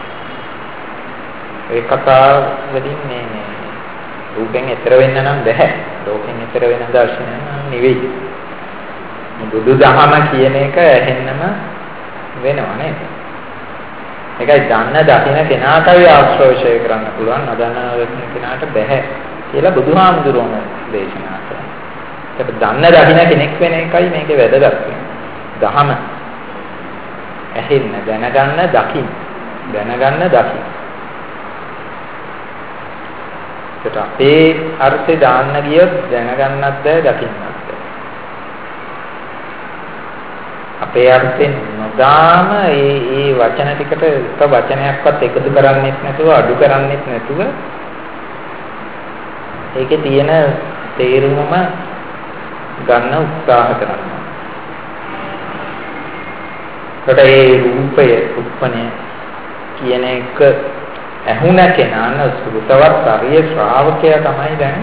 ඒ කතා වලින් මේ මේ රූපෙන් ඈතර වෙන්න නම් බෑ. ලෝකෙන් ඈතර වෙන දර්ශනය නම් නෙවෙයි. බුදුදහම කියන එක ඇහෙන්නම වෙනව නේද? ඒකයි දන්න දකින්න කෙනාටයි ආශ්‍රවශය කරන්න පුළුවන්. නදන්න කෙනාට බෑ කියලා බුදුහාමුදුරුවෝ දේශනා කරනවා. ඒක දන්න දකින්න කෙනෙක් වෙන එකයි මේකේ වැදගත් වෙන්නේ. දහම ඇහෙන්න දැනගන්න දකින්න දැනගන්න දකින්න අපේ අර්ථය දාන්න ගියොත් දැනගන්නත් බෑ දකින්නත් බෑ. අපේ අර්ථයෙන් නොදාම ඒ ඒ වචන ටිකට එක වචනයක්වත් එකතු කරන්නේත් නැතුව අඩු කරන්නේත් නැතුව ඒකේ තියෙන තේරුමම ගන්න උත්සාහ කරනවා. ඒකට ඒ රූපය උප්පණය කියන එක ඇහුණ කෙනාන සුතවත් ආර්ය ශ්‍රාවකයා තමයි දැන්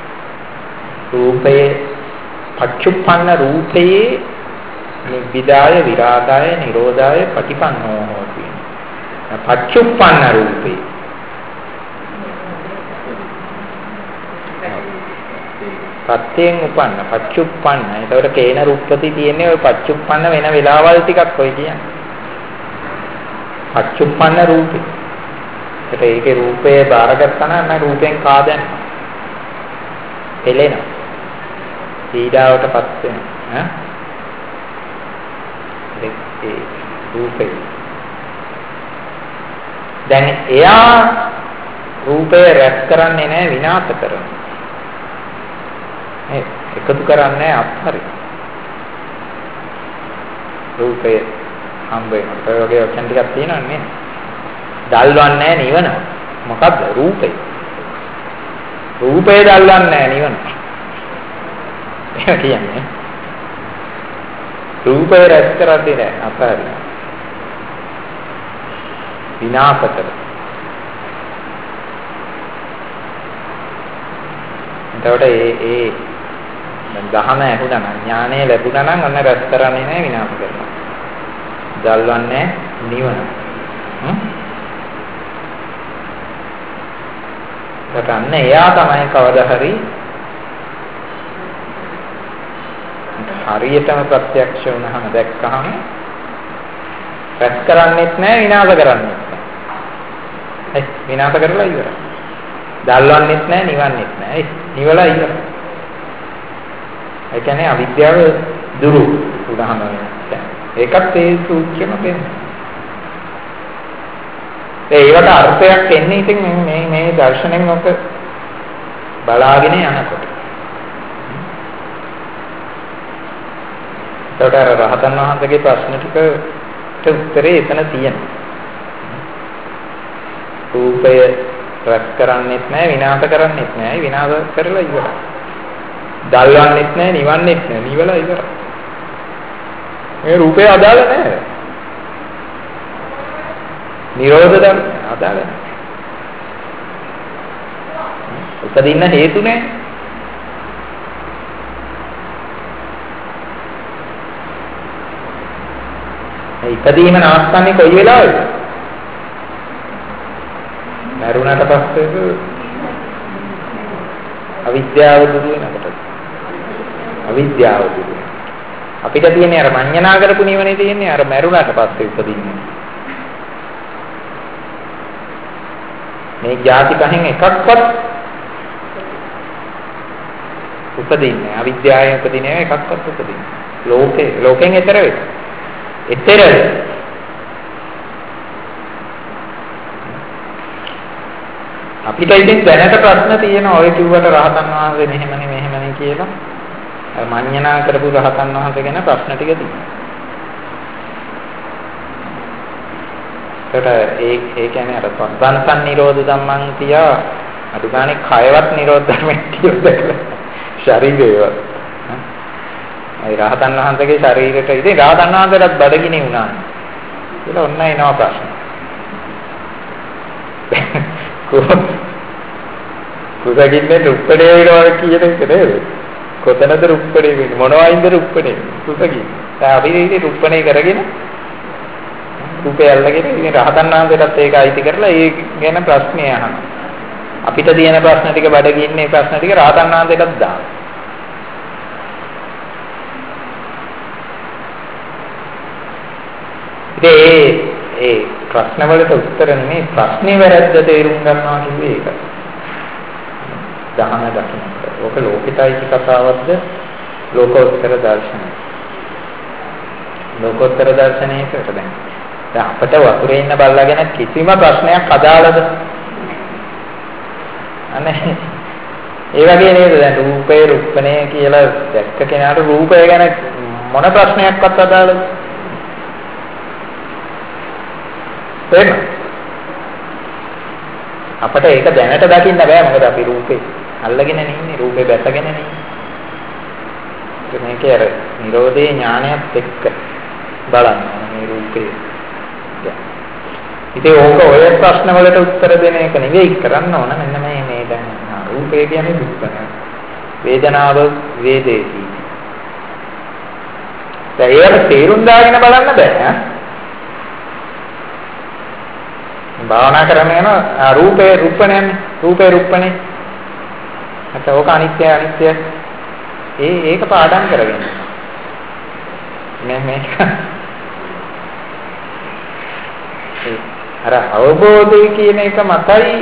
රූපයේ පච්චුප්පන්න රූපයේ නිබ්බිදාය විරාගාය නිරෝධාය පටිපන්නෝ හෝති. පච්චුප්පන්න රූපේ පත්‍යෙන් උපන්න පච්චුප්පන්න. ඒතකොට කේන රූපති තියෙන්නේ ඔය පච්චුප්පන්න වෙන වෙලාවල් ටිකක් ඔය කියන්නේ. පච්චුප්පන්න රූපේ ඒකේ රූපය බාරගත්තා නම් රූපෙන් කාදෙන එලෙනවා පීඩාවටපත් වෙනවා ඈ ඒ රූපේ දැන් එයා රූපය රැස් කරන්නේ නැහැ විනාශ කරනවා ඒ එකතු කරන්නේ අත්හරි රූපේ හම්බ වෙනවා. ඒ වගේ වචන ටිකක් තියෙනවනේ නේ. දල්වන්නේ නිවන. මොකද්ද? රූපේ. රූපේ දල්වන්නේ නිවන. එහෙම කියන්නේ. රූපේ රැස් කරන්නේ නැහැ අපහරින. විනාශ කර. එතකොට ඒ ඒ දහම ඇහුණා නම් ඥානය ලැබුණා නම් අන්න රැස් කරන්නේ නැහැ විනාශ කරනවා. දල්වන්නේ නිවන. හ්ම්? ඒකන්න එයා තමයි කවදා හරි හරියටම ප්‍රත්‍යක්ෂ වුණාම දැක්කහම රැස් කරන්නේත් නැහැ විනාශ කරන්නේත් නැහැ. ඒ විනාශ කරලා ඉවරයි. දල්වන්නේත් නැහැ නිවන්නේත් නැහැ. ඒ නිවලා ඉවරයි. ඒ කියන්නේ අවිද්‍යාව දුරු වුණාම ඒකත් ඒ සූත්‍රෙම වෙන්නේ. ඒකට අර්ථයක් එන්නේ ඉතින් මේ මේ දර්ශනෙන් ඔක බලාගෙන යනකොට. ඒකට අර රහතන් වහන්සේගේ ප්‍රශ්න ටිකට උත්තරේ එතන තියෙනවා. රූපය රැස් කරන්නේත් නැහැ විනාශ කරන්නේත් නැහැ විනාශ කරලා ඉවරයි. දල්වන්නේත් නැහැ නිවන්නේත් නැහැ නිවලා ඉවරයි. මේ රූපේ අදාළ නැහැ. නිරෝධ ධර්ම අදාළ නැහැ. උපදින්න හේතු නැහැ. ඒ ඉපදීම නවත්තන්නේ කොයි වෙලාවෙද? මරුණට පස්සේ අවිද්‍යාව දුරු වෙනකොට. අවිද්‍යාව දුරු වෙනවා. අපිට තියෙන්නේ අර මඤ්ඤණා කරපු නිවනේ තියෙන්නේ අර මරුණට පස්සේ උපදින්නේ. මේ ಜಾති පහෙන් එකක්වත් උපදින්නේ අවිද්‍යාවෙන් උපදින්නේ එකක්වත් උපදින්නේ. ලෝකේ ලෝකෙන් එතර වෙයි. එතර අපිට ඉතින් දැනට ප්‍රශ්න තියෙනවා ඔය කිව්වට රහතන් වහන්සේ මෙහෙමනේ මෙහෙමනේ කියලා. අර මඤ්ඤණා කරපු රහතන් වහන්සේ ගැන ප්‍රශ්න ටික තියෙනවා. ඒකට ඒ ඒ කියන්නේ අර සම්බන්තන් නිරෝධ ධම්මං තියා අඩු ගානේ කයවත් නිරෝධ ධර්මයක් කියලා ශරීරේවත්. ඒ රහතන් වහන්සේගේ ශරීරයට ඉතින් රහතන් වහන්සේටත් බඩගිනි වුණා. කියලා ඔන්න එනවා ප්‍රශ්න. කුසගින්නේ රුප්පඩේ වෙනවා කියන එක නේද? කොතනද රුප්පඩේ වෙන්නේ? මොනවයින්ද රුප්පඩේ? කුසගින්න. දැන් අපි ඉතින් රුප්පණේ කරගෙන රූපය අල්ලගෙන ඉතින් රහතන් වහන්සේටත් ඒක අයිති කරලා ඒ ගැන ප්‍රශ්නේ අහනවා. අපිට තියෙන ප්‍රශ්න ටික බඩගින්නේ ප්‍රශ්න ටික රහතන් වහන්සේටත් දානවා. ඒ ඒ ප්‍රශ්න වලට උත්තර නෙමෙයි ප්‍රශ්නේ වැරද්ද තේරුම් ගන්නවා කියන්නේ ඒක. දහන දකින්න. ඕක ලෝකිතයි කතාවක්ද ලෝකෝත්තර දර්ශනය. ලෝකෝත්තර දර්ශනයකට දැන් දැන් අපිට වතුරේ ඉන්න බල්ලා ගැන කිසිම ප්‍රශ්නයක් අදාළද? අනේ ඒ වගේ නේද දැන් රූපේ රුප්පණේ කියලා දැක්ක කෙනාට රූපය ගැන මොන ප්‍රශ්නයක්වත් අදාළද? එහෙම අපිට ඒක දැනට දකින්න බෑ මොකද අපි රූපේ අල්ලගෙන නෙන්නේ රූපේ බැසගෙන නෙන්නේ මේකේ අර නිරෝධේ ඥානයත් එක්ක බලන්න මේ රූපේ ඉතින් ඕක ඔය ප්‍රශ්න වලට උත්තර දෙන එක නෙවෙයි කරන්න ඕන මෙන්න මේ මේ දැන් රූපේ කියන්නේ දුක්ඛ වේදනාව වේදේති දැන් ඒක තේරුම් දාගෙන බලන්න බෑ භාවනා කරගෙන යන රූපේ රුප්පණයනේ රූපේ රුප්පණේ අත ඕක අනිත්‍ය අනිත්‍ය ඒ ඒක පාඩම් කරගෙන මේ මේක අර අවබෝධය කියන එක මතයි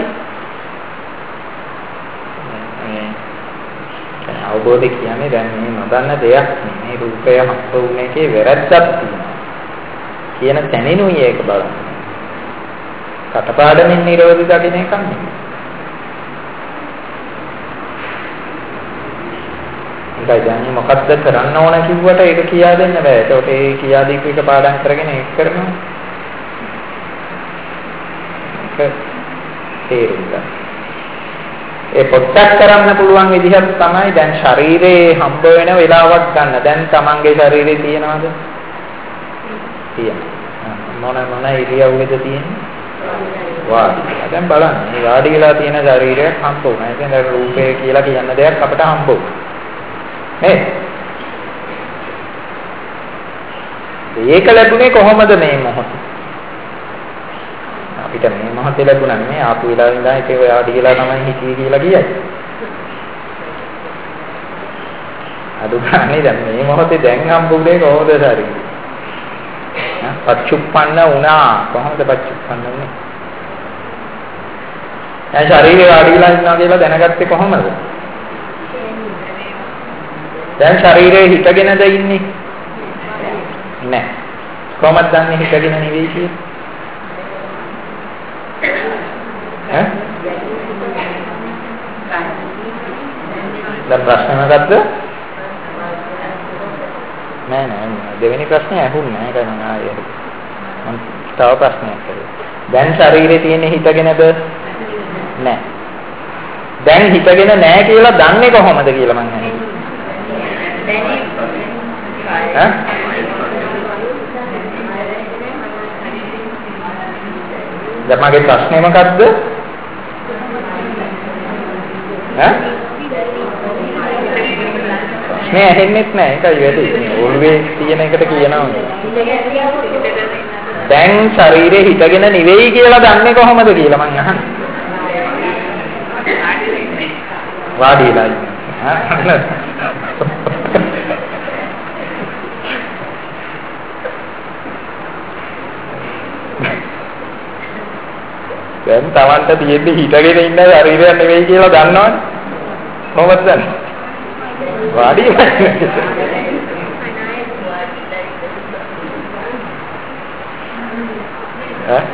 මේ අවබෝධය කියන්නේ දැන් මේ නොදන්න දෙයක් නේ රූපය හම්බ වුණ එකේ වැරද්දක් තියෙනවා කියන තැනිනුයි ඒක බලන්න කටපාඩමින් නිරෝධි දකින්න එකක් නෙමෙයි. ඒකයි දැන් මොකද්ද කරන්න ඕන කිව්වට ඒක කියා දෙන්න බෑ. ඒකට ඒ කියා දීපු එක පාඩම් කරගෙන ඒක කරනවා. ඒක තේරුම් ගන්න. ඒ පොඩ්ඩක් කරන්න පුළුවන් විදිහක් තමයි දැන් ශරීරේ හම්බ වෙන වෙලාවක් ගන්න. දැන් තමන්ගේ ශරීරේ තියෙනවද? තියෙනවා. මොන මොන ඉරියව්වේද තියෙන්නේ? වාඩි. දැන් බලන්න මේ වාඩි වෙලා තියෙන ශරීරයක් හම්බ වුණා. ඒ කියන්නේ රූපය කියලා කියන දෙයක් අපිට හම්බ වුණා. නේද? ඒක ලැබුණේ කොහොමද මේ මොහොතේ? අපිට මේ මොහොතේ ලැබුණා නේ ආපු වෙලාවෙ ඉඳන් ඒක ඔය වාඩි වෙලා තමයි හිටියේ කියලා කියයි. අද ගන්නේ දැන් මේ මොහොතේ දැන් හම්බුනේ කොහොමද ශරීරය? පච්චුප්පන්න වුණා. කොහොමද පච්චුප්පන්න වුනේ? දැන් ශරීරය වාඩි වෙලා ඉන්නවා කියලා දැනගත්තේ කොහොමද? දැන් ශරීරයේ හිටගෙනද ඉන්නේ? නෑ. කොහොමද දන්නේ හිටගෙන නෙවෙයි කියලා? ඈ? දැන් ප්‍රශ්න මොකද්ද? නෑ නෑ දෙවෙනි ප්‍රශ්නේ අහුන්නේ නෑ ඒක මම ආයෙ මම තව ප්‍රශ්නයක් කළා. දැන් ශරීරේ තියෙන හිටගෙනද? නෑ. දැන් හිටගෙන නෑ කියලා දන්නේ කොහොමද කියලා මං අහන්නේ. ඈ? දැන් මගේ ප්‍රශ්නේ මොකද්ද? ඈ? මේ ඇහෙන්නෙත් නෑ ඒකයි වැඩි. ඔළුවේ තියෙන එකට කියනවා. දැන් ශරීරේ හිටගෙන නෙවෙයි කියලා දන්නේ කොහොමද කියලා මං අහන්නේ. වාඩි වෙලා ඉන්න. දැන් Tamanට තියෙන්නේ හිටගෙන ඉන්න ශරීරයක් නෙවෙයි කියලා දන්නවනේ. කොහොමද දන්නේ? වාඩි වෙලා. ඈ?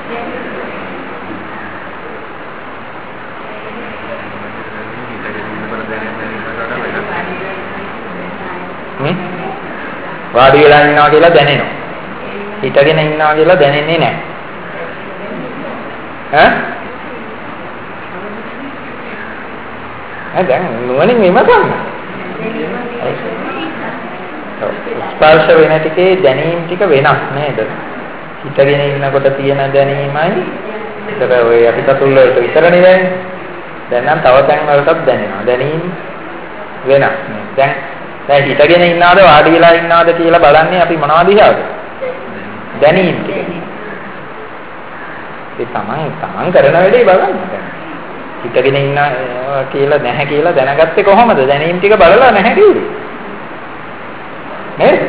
හ්ම්? වාඩි වෙලා ඉන්නවා කියලා දැනෙනවා. හිටගෙන ඉන්නවා කියලා දැනෙන්නේ නැහැ. ඈ? දැන් නුවණින් විමසන්න. ස්පර්ශ වෙන ටිකේ දැනීම් ටික වෙනස් නේද? හිතගෙන ඉන්නකොට තියෙන දැනීමයි ඒතර ඔය අපි තතුල් වලට විතරනේ දැනෙන්නේ. දැන් නම් තව තැන් වලටත් දැනෙනවා. දැනීම් වෙනස් නේ. දැන් දැන් හිතගෙන ඉන්නවද වාඩි වෙලා ඉන්නවද කියලා බලන්නේ අපි මොනවද දිහාද? දැනීම් ටික. ඒ තමයි තමන් කරන වැඩේ බලන්න. හිතගෙන ඉන්න කියලා නැහැ කියලා දැනගත්තේ කොහොමද? දැනීම් ටික බලලා නැහැ කිව්වේ. නේද?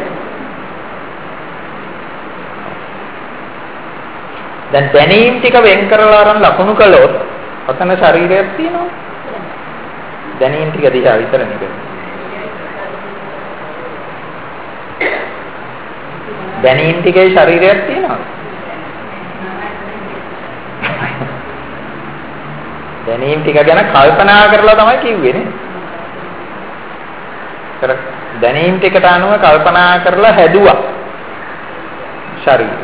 දැන් දැනීම් ටික වෙන් කරලා අරන් ලකුණු කළොත් ඔතන ශරීරයක් තියෙනවා. දැනීම් ටික දිහා විතරනේ බලන්නේ. දැනීම් ටිකේ ශරීරයක් තියෙනවා. දැනීම් ටික ගැන කල්පනා කරලා තමයි කිව්වේ නේ. කර දැනීම් ටිකට අනුව කල්පනා කරලා හැදුවා ශරීරය.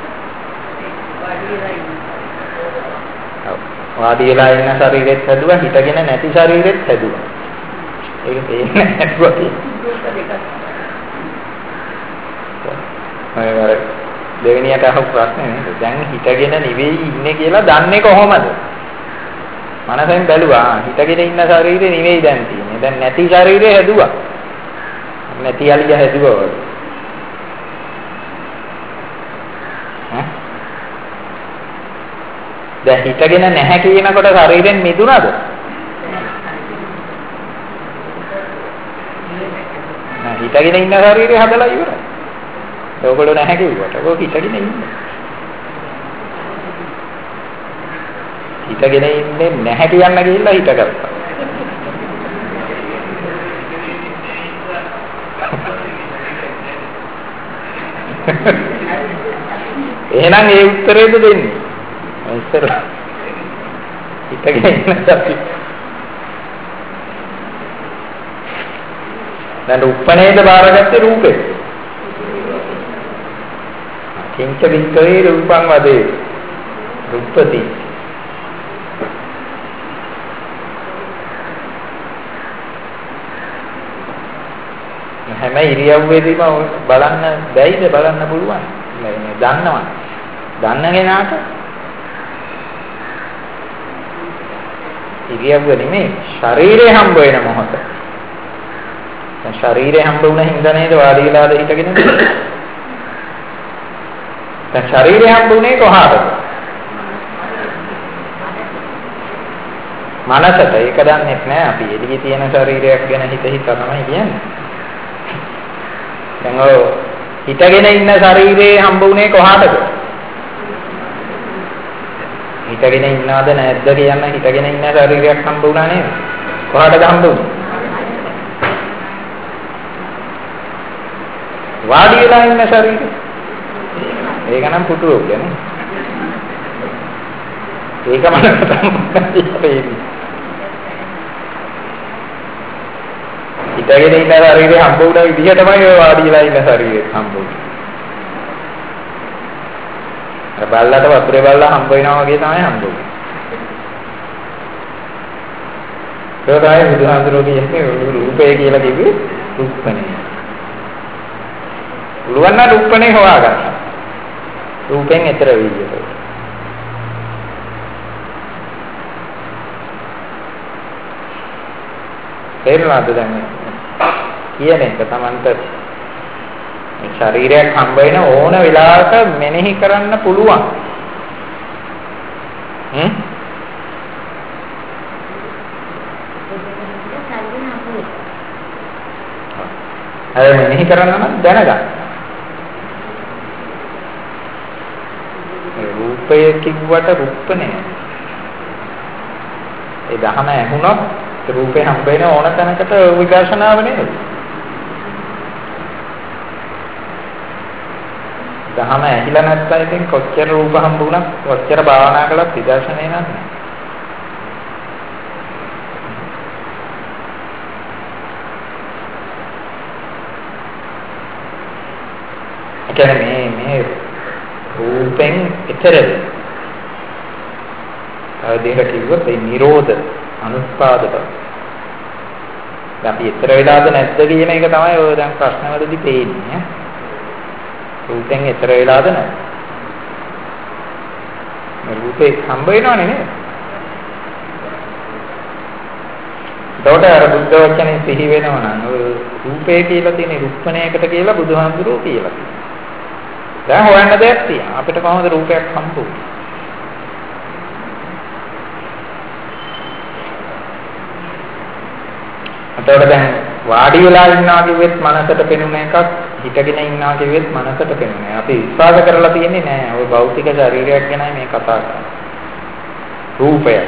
වාඩි වෙලා ඉන්න ශරීරෙත් හැදුවා, හිටගෙන නැති ශරීරෙත් හැදුවා. ඒක තේන්නේ නැතුව තියෙනවා. දෙවෙනියට අහපු ප්‍රශ්නේ නේද? දැන් හිටගෙන නෙවෙයි ඉන්නේ කියලා දන්නේ කොහොමද? මනසෙන් බැලුවා හිටගෙන ඉන්න ශරීරේ නෙවෙයි දැන් තියෙන්නේ. දැන් නැති ශරීරේ හැදුවා. නැති අලිය හැදුවා වගේ. ඈ? දැන් හිටගෙන නැහැ කියනකොට ශරීරෙන් මිදුණාද? නෑ හිටගෙන ඉන්න ශරීරේ හදලා ඉවරයි. ඔයගොල්ලෝ නැහැ කිව්වට ඔක හිටගෙන ඉන්නේ. හිටගෙන ඉන්නේ නැහැ කියන්න ගිහිල්ලා හිටගත්තා. එහෙනම් ඒ උත්තරේද දෙන්නේ? ඉස්සර හිටගෙන ඉන්න අපි දැන් උප්පනේද බාරගත්තේ රූපේ. කිංච වික්කවේ රූපං වදේ. රූපති. හැම ඉරියව්වෙදීම බලන්න බැයිද බලන්න පුළුවන්. මේ දන්නවා. දන්න කෙනාට ඉරියව්ව නෙමෙයි ශරීරය හම්බ වෙන මොහොත. දැන් ශරීරය හම්බ වුණ හින්දා නේද වාඩි වෙලාද හිටගෙන ඉන්නේ. දැන් ශරීරය හම්බ වුණේ කොහාටද? මනසට. ඒක දන්නේ නැහැ අපි. එළියේ තියෙන ශරීරයක් ගැන හිත හිත තමයි කියන්නේ. දැන් ඔය හිටගෙන ඉන්න ශරීරේ හම්බ වුණේ කොහාටද? හිටගෙන ඉන්නවද නැද්ද කියන්න හිටගෙන ඉන්න ශරීරයක් හම්බ වුණා නේද? කොහාටද හම්බ වුනේ? වාඩි වෙලා ඉන්න ශරීරය. ඒක නම් පුටුවක් නේ. ඒක මනසට හිටගෙන ඉන්න ශරීරය හම්බ වුණා විදිහ තමයි ඔය වාඩි වෙලා ඉන්න ශරීරය හම්බ වුනේ. අර බල්ලට වතුරේ බල්ලා හම්බ වෙනවා වගේ තමයි හම්බ වෙන්නේ. ඒකයි බුදුහාමුදුරුවෝ කියන්නේ රූපය කියලා කිව්වේ රූපණේ. පුළුවන් නම් රූපණේ හොයාගන්න. රූපෙන් ඈතර වෙන්නේ. තේරුණාද දැන්? කියන එක Tamanට ශරීරයක් හම්බ වෙන ඕන වෙලාවක මෙනෙහි කරන්න පුළුවන්. හ්ම්? අය මෙනෙහි කරන්න නම් දැනගන්න. රූපය කිව්වට රූපනේ. ඒ දහම ඇහුණොත් රූපේ හම්බ වෙන ඕන තැනකට විදර්ශනාව නේද? දහම ඇහිලා නැත්නම් ඉතින් කොච්චර රූප හම්බ වුණත් කොච්චර භාවනා කළත් විදර්ශනේ නැහැ. ඒ මේ මේ රූපෙන් ඊතරද ආදීක කිව්වොත් ඒ නිරෝධ අනුස්පාදක. අපි ඊතර වෙලාද නැද්ද කියන එක තමයි ඔය දැන් ප්‍රශ්නවලදී පේන්නේ. රූපෙන් ඊතර වෙලාද නැද්ද? මේ රූපේ හම්බ වෙනවනේ නේද? ඒකට අර බුද්ධ වචනේ සිහි වෙනවා නම් ඔය රූපේ කියලා තියෙන රුප්පණයකට කියලා බුදුහාමුදුරුවෝ කියලා. දැන් හොයන්න දෙයක් තියෙනවා. අපිට කොහොමද රූපයක් හම්බ වෙන්නේ? එතකොට දැන් වාඩි වෙලා ඉන්නවා කිව්වෙත් මනසට පෙනුන එකක්, හිටගෙන ඉන්නවා කිව්වෙත් මනසට පෙනුනේ. අපි විශ්වාස කරලා තියෙන්නේ නෑ. ওই භෞතික ශරීරයක් ගැනයි මේ කතා කරන්නේ. රූපයක්.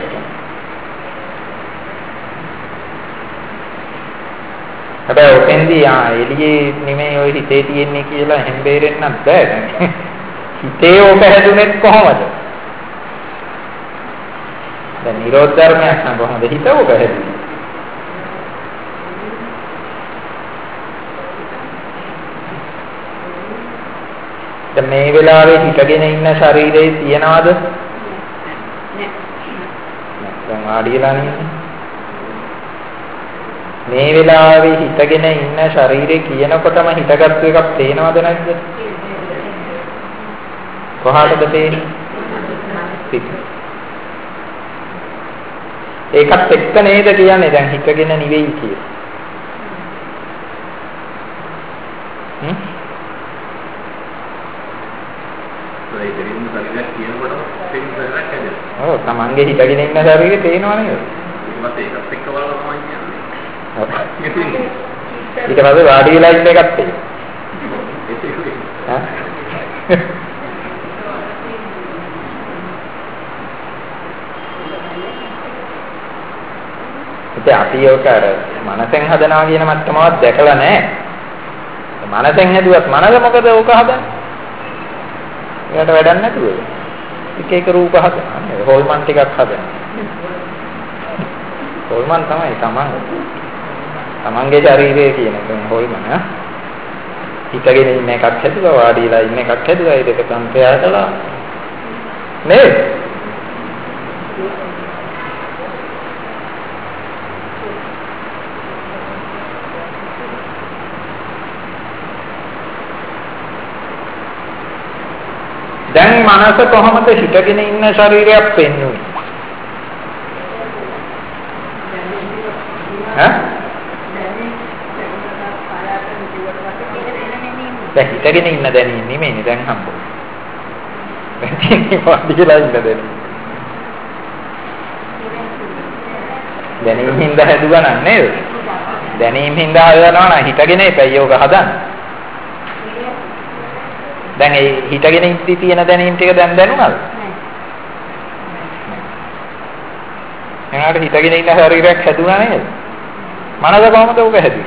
හැබැයි ඔතෙන්දී ආ එළියේ නෙමෙයි ওই හිතේ තියෙන්නේ කියලා හැම්බෙරෙන්නත් බෑ දැන්. හිතේ ඔබ හැදුනෙත් කොහොමද? දැන් නිරෝධ ධර්මයක් නම් කොහොමද හිත ඔබ හැදුනේ? දැන් මේ වෙලාවේ හිටගෙන ඉන්න ශරීරයේ තියනවද? නෑ. දැන් වාඩි වෙලා නෙමෙයි. මේ වෙලාවේ හිටගෙන ඉන්න ශරීරේ කියනකොටම හිටගත්තු එකක් තේනවද නැද්ද? කොහාටද තේන්නේ? ඒකත් එක්ක නේද කියන්නේ දැන් හිටගෙන නෙවෙයි කියලා. හ්ම්? ඒ දෙරින් ශරීරයක් කියනකොටම තේින්න බැරක් නේද? ඔව් තමන්ගේ හිටගෙන ඉන්න ශරීරේ තේනව නේද? ඒකත් ඒකත් එක්ක බලලා තමයි කියන්නේ. ඊට පස්සේ වාඩි වෙලා ඉන්න එකත් ඒක. හා? ඉතින් අපි ඔක අර මනසෙන් හදනවා කියන මට්ටමවත් දැකලා නැහැ. මනසෙන් හැදුවත් මනස මොකද ඔක හදන්නේ? ඒකට වැඩක් නැතුව. එක එක රූප හදනවා නේද? හොල්මන් ටිකක් හදනවා. හොල්මන් තමයි තමන්. තමන්ගේ ශරීරය කියන එක හොල්මන හිතගෙන ඉන්න එකක් හැදුවා වාඩිලා ඉන්න එකක් හැදුවා ඒ දෙක කම්පයා කළා නේද? දැන් මනස කොහොමද හිතගෙන ඉන්න ශරීරයක් පෙන්වන්නේ? ඈ? දැන් හිතගෙන ඉන්න දැනීම නෙමෙයි දැන් හම්බුනේ. දැන් වාඩිලා ඉන්න දැනීම. දැනීම හින්දා හැදුවා නම් නේද? දැනීම හින්දා හදනවා නම් හිතගෙන එපැයි යෝග හදන්න. දැන් ඒ හිතගෙන ඉඳි තියෙන දැනීම ටික දැන් දැනුණාද? නෑ. එනකට හිතගෙන ඉන්න ශරීරයක් හැදුණා නේද? මනස කොහොමද උග හැදුවේ?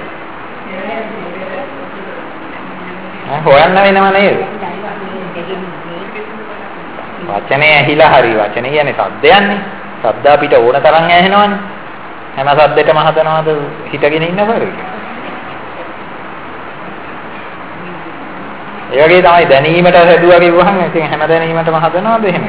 ආ හොයන්න වෙනව නේද? වචනේ ඇහිලා හරි වචනේ කියන්නේ සද්දයන්නේ. සද්ද අපිට ඕන තරම් ඇහෙනවනේ. හැම සද්දෙටම හදනවද හිතගෙන ඉන්න ශරීරය? ඒ වගේ තමයි දැනීමට හැදුවා කිව්වහම ඉතින් හැම දැනීමටම හදනවද එහෙම?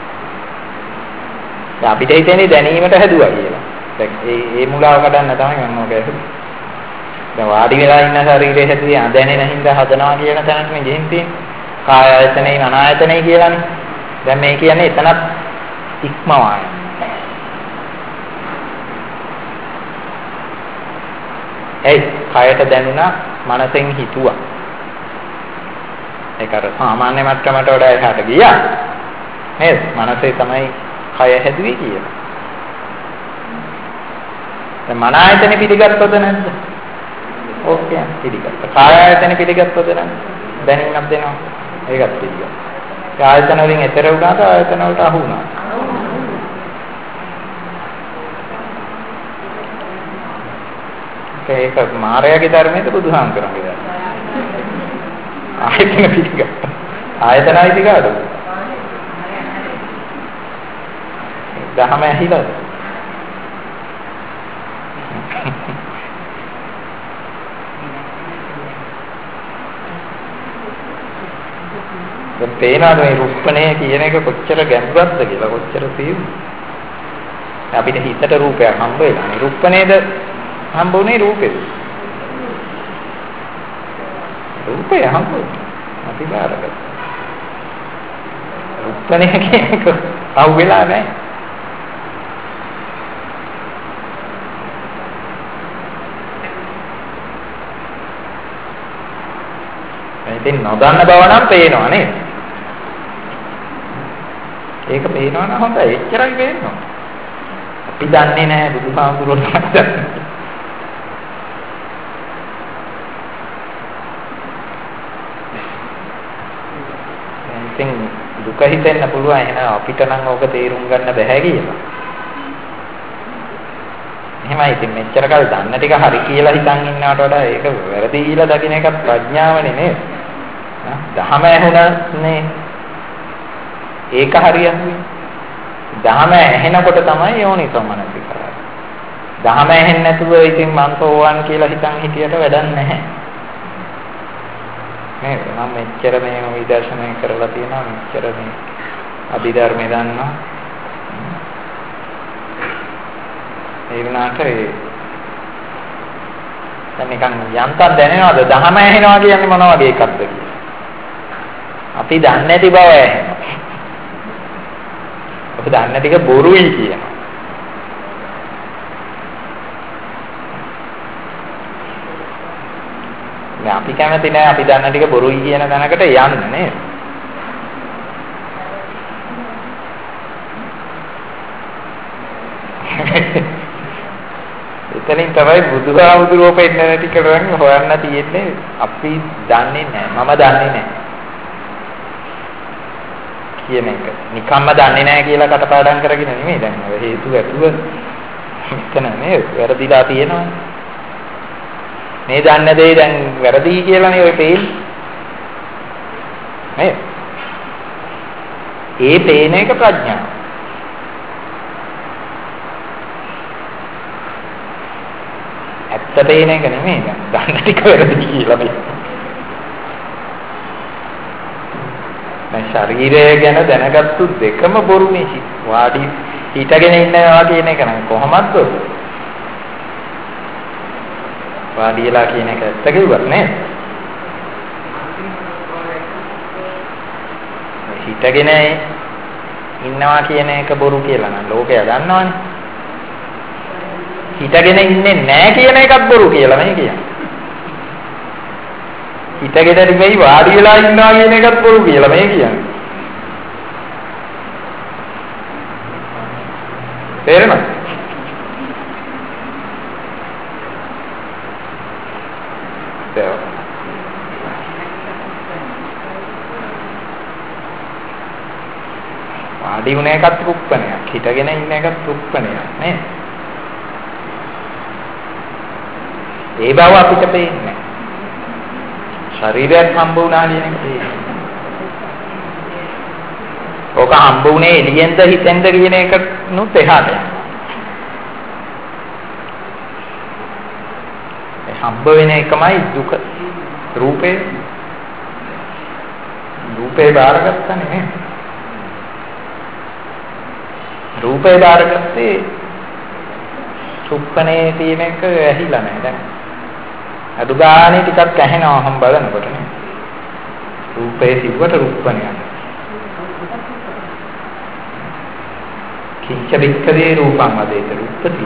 දැන් අපිට හිතෙන්නේ දැනීමට හැදුවා කියලා. දැන් ඒ ඒ මුලාව කඩන්න තමයි මම ඔක ඇහුවේ. දැන් වාඩි වෙලා ඉන්න ශරීරය හැදුවේ අදැනෙන හින්දා හදනවා කියන තැනක් නේ ගෙහින් තියෙන්නේ. කාය ආයතනේ අනායතනේ කියලානේ. දැන් මේ කියන්නේ එතනත් ඉක්මවාය. ඒ කායට දැනුණා මනසෙන් හිතුවා. ඒක අර සාමාන්‍ය මට්ටමට වඩා එහාට ගියා. නේද? මනසේ තමයි කය හැදුවේ කියලා. දැන් මන ආයතන පිළිගත්තොද නැද්ද? ඕකේ පිළිගත්තා. කාය ආයතන පිළිගත්තොද නැද්ද? දැනීමක් දෙනවා. ඒකත් පිළිගත්තා. ඒ ආයතන වලින් එතර වුණාද ආයතන වලට අහු වුණා. ඒක මායාවේ ධර්මයේද බුදුහාමුදුරන්ගේ ධර්මය. ආයතන පිළිගත්තා. ආයතනයි පිළිගාද? දහම ඇහිලාද? දැන් පේනවාද මේ රුප්පණය කියන එක කොච්චර ගැඹුරක්ද කියලා කොච්චර තියෙන්නේ. අපිට හිතට රූපයක් හම්බ වෙලා නේ රුප්පණේද හම්බුනේ රූපෙද? රූපය හම්බුනේ. අපි බාරගත්තා. රුප්පණය කියන එක අවු වෙලා නැහැ. ඉතින් නොදන්න බව නම් පේනවා නේද? ඒක පේනවා නම් හොඳයි. එච්චරයි පේනවා. අපි දන්නේ නැහැ බුදුහාමුදුරුවෝ දන්නේ. ඉතින් දුක හිතෙන්න පුළුවන් එහෙනම් අපිට නම් ඕක තේරුම් ගන්න බැහැ කියලා. එහෙමයි ඉතින් මෙච්චර කල් දන්න ටික හරි කියලා හිතන් ඉන්නවට වඩා ඒක වැරදි කියලා දකින්න එක ප්‍රඥාවනේ නේද? දහම ඇහුණනේ ඒක හරියන්නේ. දහම ඇහෙනකොට තමයි යෝනිසෝ මනසිකාරය. දහම ඇහෙන්නේ නැතුව ඉතින් මං සෝවන් කියලා හිතන් හිටියට වැඩක් නැහැ. නේද? මම මෙච්චර මේ විදර්ශනය කරලා තියෙනවා මෙච්චර මේ අභිධර්මය දන්නවා. ඒ වුණාට ඒ දැන් නිකන් යන්තම් දැනෙනවද දහම ඇහෙනවා කියන්නේ මොන වගේ එකක්ද කියලා? අපි දන්නේ නැති බව ඇහෙනවා. අපි දන්නේ ටික බොරුයි කියනවා. දැන් අපි කැමති නෑ අපි දන්න ටික බොරුයි කියන තැනකට යන්න නේද? එතනින් තමයි බුදුහාමුදුරුවෝ පෙන්නන ටික හොයන්න තියෙන්නේ. අපි දන්නේ නෑ. මම දන්නේ නෑ. කියන එක. නිකම්ම දන්නේ නැහැ කියලා කටපාඩම් කරගෙන නෙමෙයි දැන් ඔය හේතු ඇතුව මෙතන නේද වැරදිලා තියෙනවා. මේ දන්න දේ දැන් වැරදි කියලානේ ඔය පේන්නේ. නේද? ඒ පේන එක ප්‍රඥාව. ඇත්ත තේන එක නෙමෙයි දැන්. දන්න ටික වැරදි කියලා මේ. දැන් ශරීරය ගැන දැනගත්තු දෙකම බොරුනේ. වාඩි හිටගෙන ඉන්නවා කියන එක නම් කොහොමද බොරු? වාඩිලා කියන එක ඇත්ත කිව්වත් නේද? හිටගෙන ඉන්නවා කියන එක බොරු කියලා නම් ලෝකයා දන්නවනේ. හිටගෙන ඉන්නේ නැහැ කියන එකත් බොරු කියලා මේ කියන්නේ. හිටගෙන නෙමෙයි වාඩි වෙලා ඉන්නවා කියන එකත් බොරු කියලා මේ කියන්නේ. තේරෙනවද? වාඩි වුණ එකත් රුප්පණයක්, හිටගෙන ඉන්න එකත් රුප්පණයක් නේද? ඒ බව අපිට පේන්නේ. ශරීරයක් හම්බ වුණා කියන එක පේන්නේ. ඕක හම්බ වුණේ එළියෙන්ද හිතෙන්ද කියන එක නුත් එහාට යනවා. ඒ හම්බ වෙන එකමයි දුක. රූපේ රූපේ බාරගත්තා නෙමෙයි. රූපේ බාරගත්තේ සුප්පනේ තියෙන එක ඇහිලා නැහැ දැන්. අඩු ගානේ ටිකක් ඇහෙනවා හම් බලනකොට නේ. රූපේ සිව්වට රූපණයක්. කිංච වික්කදේ රූපං වදේත රූපති.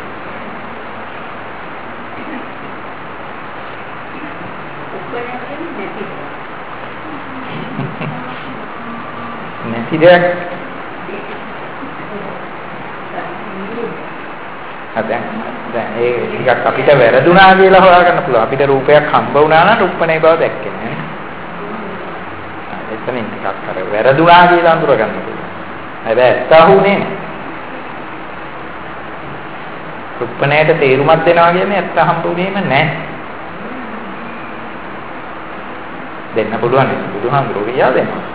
නැති දෙයක්. දැන් දැන් ඒ ටිකක් අපිට වැරදුනා කියලා හොයාගන්න පුළුවන්. අපිට රූපයක් හම්බ වුණා නම් රූපණේ බව දැක්කේ නෑ. එතනින් ටිකක් අර වැරදුනා කියලා අඳුර ගන්න පුළුවන්. හැබැයි ඇත්තහුනේ නෑ. රූපණේට තේරුමක් දෙනවා කියන්නේ ඇත්ත හම්බුනේම නෑ. දෙන්න පුළුවන් නේ බුදුහාමුදුරුවෝ කියා දෙනවා.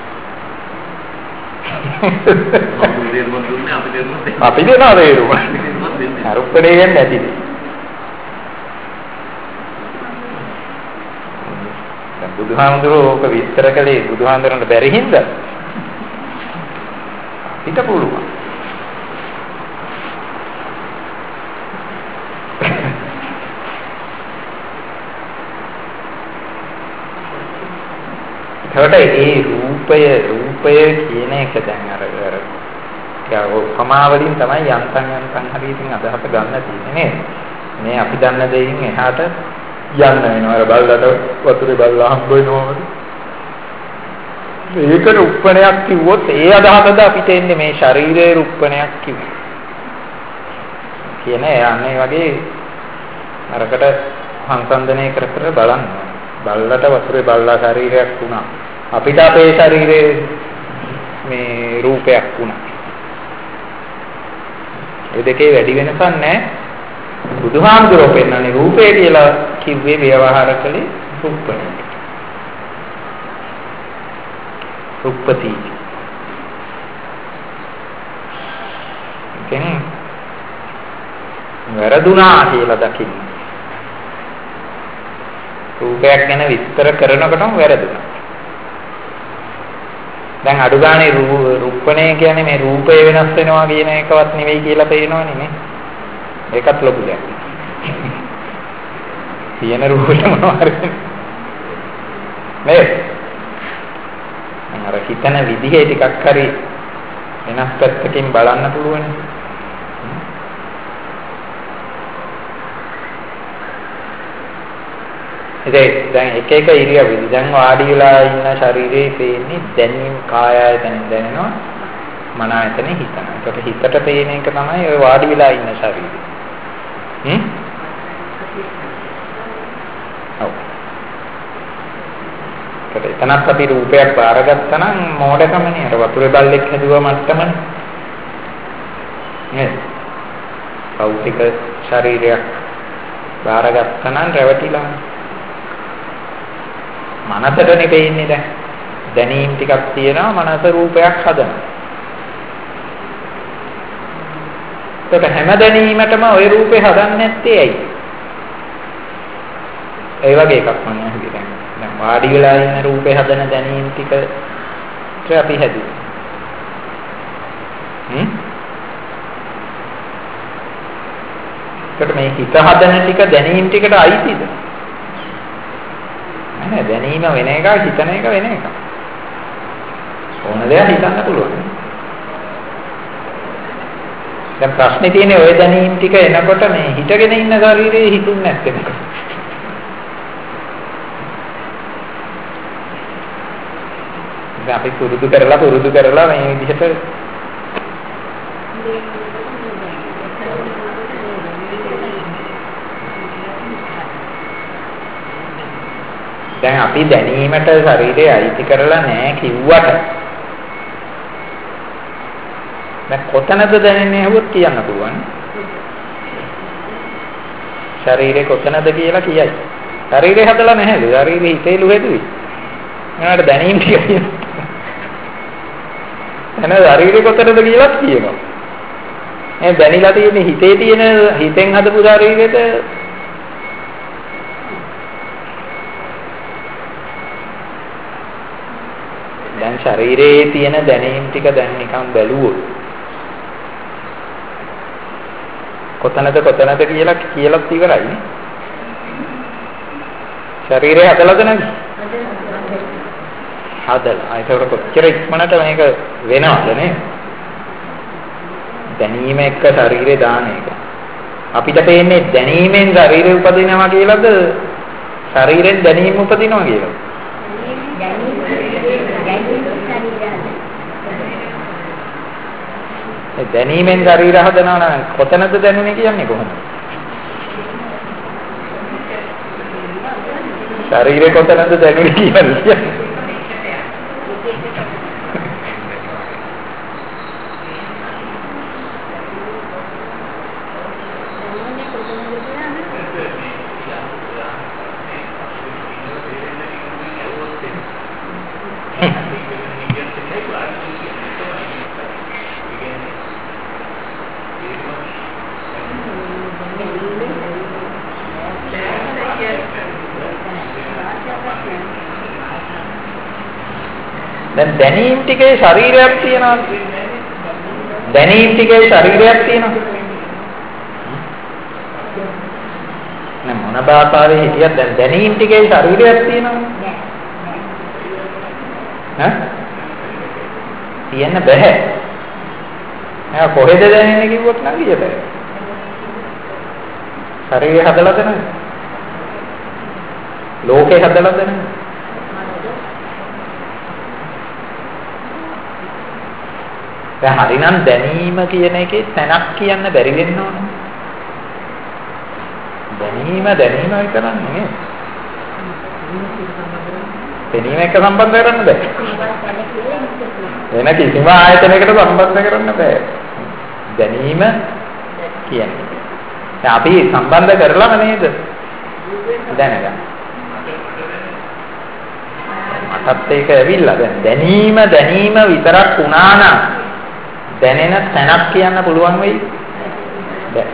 අපි දෙනවා තේරුම. රූපණේ කියන්නේ නැතිද? දැන් බුදුහාමුදුරුවෝ ඕක විස්තර කළේ බුදුහාමුදුරන්ට බැරි හින්දා අපිට පුළුවන්. ඒකට ඒ රූපය රූපය කියන එක දැන් අර අර උපමාවලින් තමයි යන්තම් යන්තම් හරියටින් අදහස ගන්න තියෙන්නේ නේද? මේ අපි දන්න දෙයින් එහාට යන්න වෙනවා. අර බල්ලට වතුරේ බල්ලා හම්බ වෙනවද? ඒක රූපණයක් කිව්වොත් ඒ අදහසද අපිට එන්නේ මේ ශරීරයේ රූපණයක් කිව්ව. කියන යන්නේ වගේ අරකට සංසන්දනය කර කර බලන්න. බල්ලට වතුරේ බල්ලා ශරීරයක් වුණා. අපිට අපේ ශරීරයේ මේ රූපයක් වුණා. ඒ දෙකේ වැඩි වෙනසක් නැහැ. බුදුහාමුදුරුවෝ පෙන්නන්නේ රූපේ කියලා කිව්වේ ව්‍යවහාර කලේ රූපණය. රූපති. කියන්නේ වැරදුනා කියලා දකින්න. රූපයක් ගැන විස්තර කරනකොටම වැරදුනා. දැන් අඩු ගානේ රූපණය කියන්නේ මේ රූපය වෙනස් වෙනවා කියන එකවත් නෙවෙයි කියලා පේනවනේ නේ. ඒකත් ලොකු දෙයක්. තියෙන රූපෙට මොනවද නේ? අර හිතන විදිහේ ටිකක් හරි වෙනස් පැත්තකින් බලන්න පුළුවන්. ඉතින් දැන් එක එක ඉරියව්වේදී දැන් වාඩි වෙලා ඉන්න ශරීරයේ පේන්නේ දැනීම් කායයතෙන් දැනෙනවා මන ආයතනෙ හිතනවා. ඒකට හිතට පේන එක තමයි ඔය වාඩි වෙලා ඉන්න ශරීරය. හ්ම්? ඔව්. ඒකට එතනත් අපි රූපයක් බාරගත්තා නම් මෝඩකමනේ. අර වතුරේ බල්ලෙක් හැදුවා මට්ටමනේ. නේද? භෞතික ශරීරයක් බාරගත්තා නම් රැවටිලා මනසටනේ පේන්නේ දැන්. දැනීම් ටිකක් තියෙනවා මනස රූපයක් හදනවා. ඒකට හැම දැනීමටම ওই රූපේ හදන්නේ නැත්තේ ඇයි? ඒ වගේ එකක් මම අහුවේ දැන්. දැන් වාඩි වෙලා ඉන්න රූපේ හදන දැනීම් ටික අපි හැදුවා. හ්ම්? ඒකට මේ හිත හදන ටික දැනීම් ටිකට අයිතිද? නෑ දැනීම වෙන එක, හිතන එක වෙන එක. ඕන දෙයක් හිතන්න පුළුවන්. දැන් ප්‍රශ්නේ තියෙන්නේ ওই දැනීම් ටික එනකොට මේ හිතගෙන ඉන්න ශරීරයේ හිතුන්නේ නැත්නම්. දැන් අපි පුරුදු කරලා පුරුදු කරලා මේ විදිහට දැන් අපි දැනීමට ශරීරය අයිති කරලා නැහැ කිව්වට දැන් කොතනද දැනෙන්නේ හවුත් කියන්න පුළුවන්. ශරීරේ කොතනද කියලා කියයි. ශරීරය හදලා නැහැ. ශරීරේ හිතේලු හැදුවේ. මොනවාට දැනීම කියයි. එන ශරීරේ කොතනද කියලා කියනවා. මේ දැනিলা තියෙන හිතේ තියෙන හිතෙන් හදපු ශරීරෙට දැන් ශරීරයේ තියෙන දැනීම් ටික දැන් නිකන් බැලුවොත් කොතනද කොතනද කියලා කියලා ඉවරයි නේ. ශරීරය හදලාද නැද්ද? හදලා. ඒක කොච්චර ඉක්මනට මේක වෙනවද නේ? දැනීම එක්ක ශරීරේ දාන එක. අපිට පේන්නේ දැනීමෙන් ශරීරය උපදිනවා කියලාද ශරීරෙන් දැනීම උපදිනවා කියලාද? දැනීමෙන් ශරීර හදනවා නම් කොතනද දැනුනේ කියන්නේ කොහොමද? ශරීරේ කොතනද දැනුනේ කියන්නේ? දැන් දැනීම් ටිකේ ශරීරයක් තියෙනවා. දැනීම් ටිකේ ශරීරයක් තියෙනවා. නෑ මොන භාෂාවේ හිටියත් දැන් දැනීම් ටිකේ ශරීරයක් තියෙනවා. ඈ? තියෙන්න බෑ. නෑ කොහෙද දැනෙන්නේ කිව්වොත් නම් කිය බෑ. ශරීරය හදලාද නැහැ? ලෝකේ හදලාද නැහැ? දැන් හරිනම් දැනීම කියන එකේ තැනක් කියන්න බැරි වෙන්න ඕන. දැනීම දැනීම විතරක් නෙමෙයි. දැනීම එක්ක සම්බන්ධ කරන්න බෑ. වෙන කිසිම ආයතනයකට සම්බන්ධ කරන්න බෑ. දැනීම කියන්නේ. දැන් අපි සම්බන්ධ කරලාම නේද? දැනගන්න. මටත් ඒක ඇවිල්ලා දැන් දැනීම දැනීම විතරක් වුණා නම් දැනෙන තැනක් කියන්න පුළුවන් වෙයි. බැ.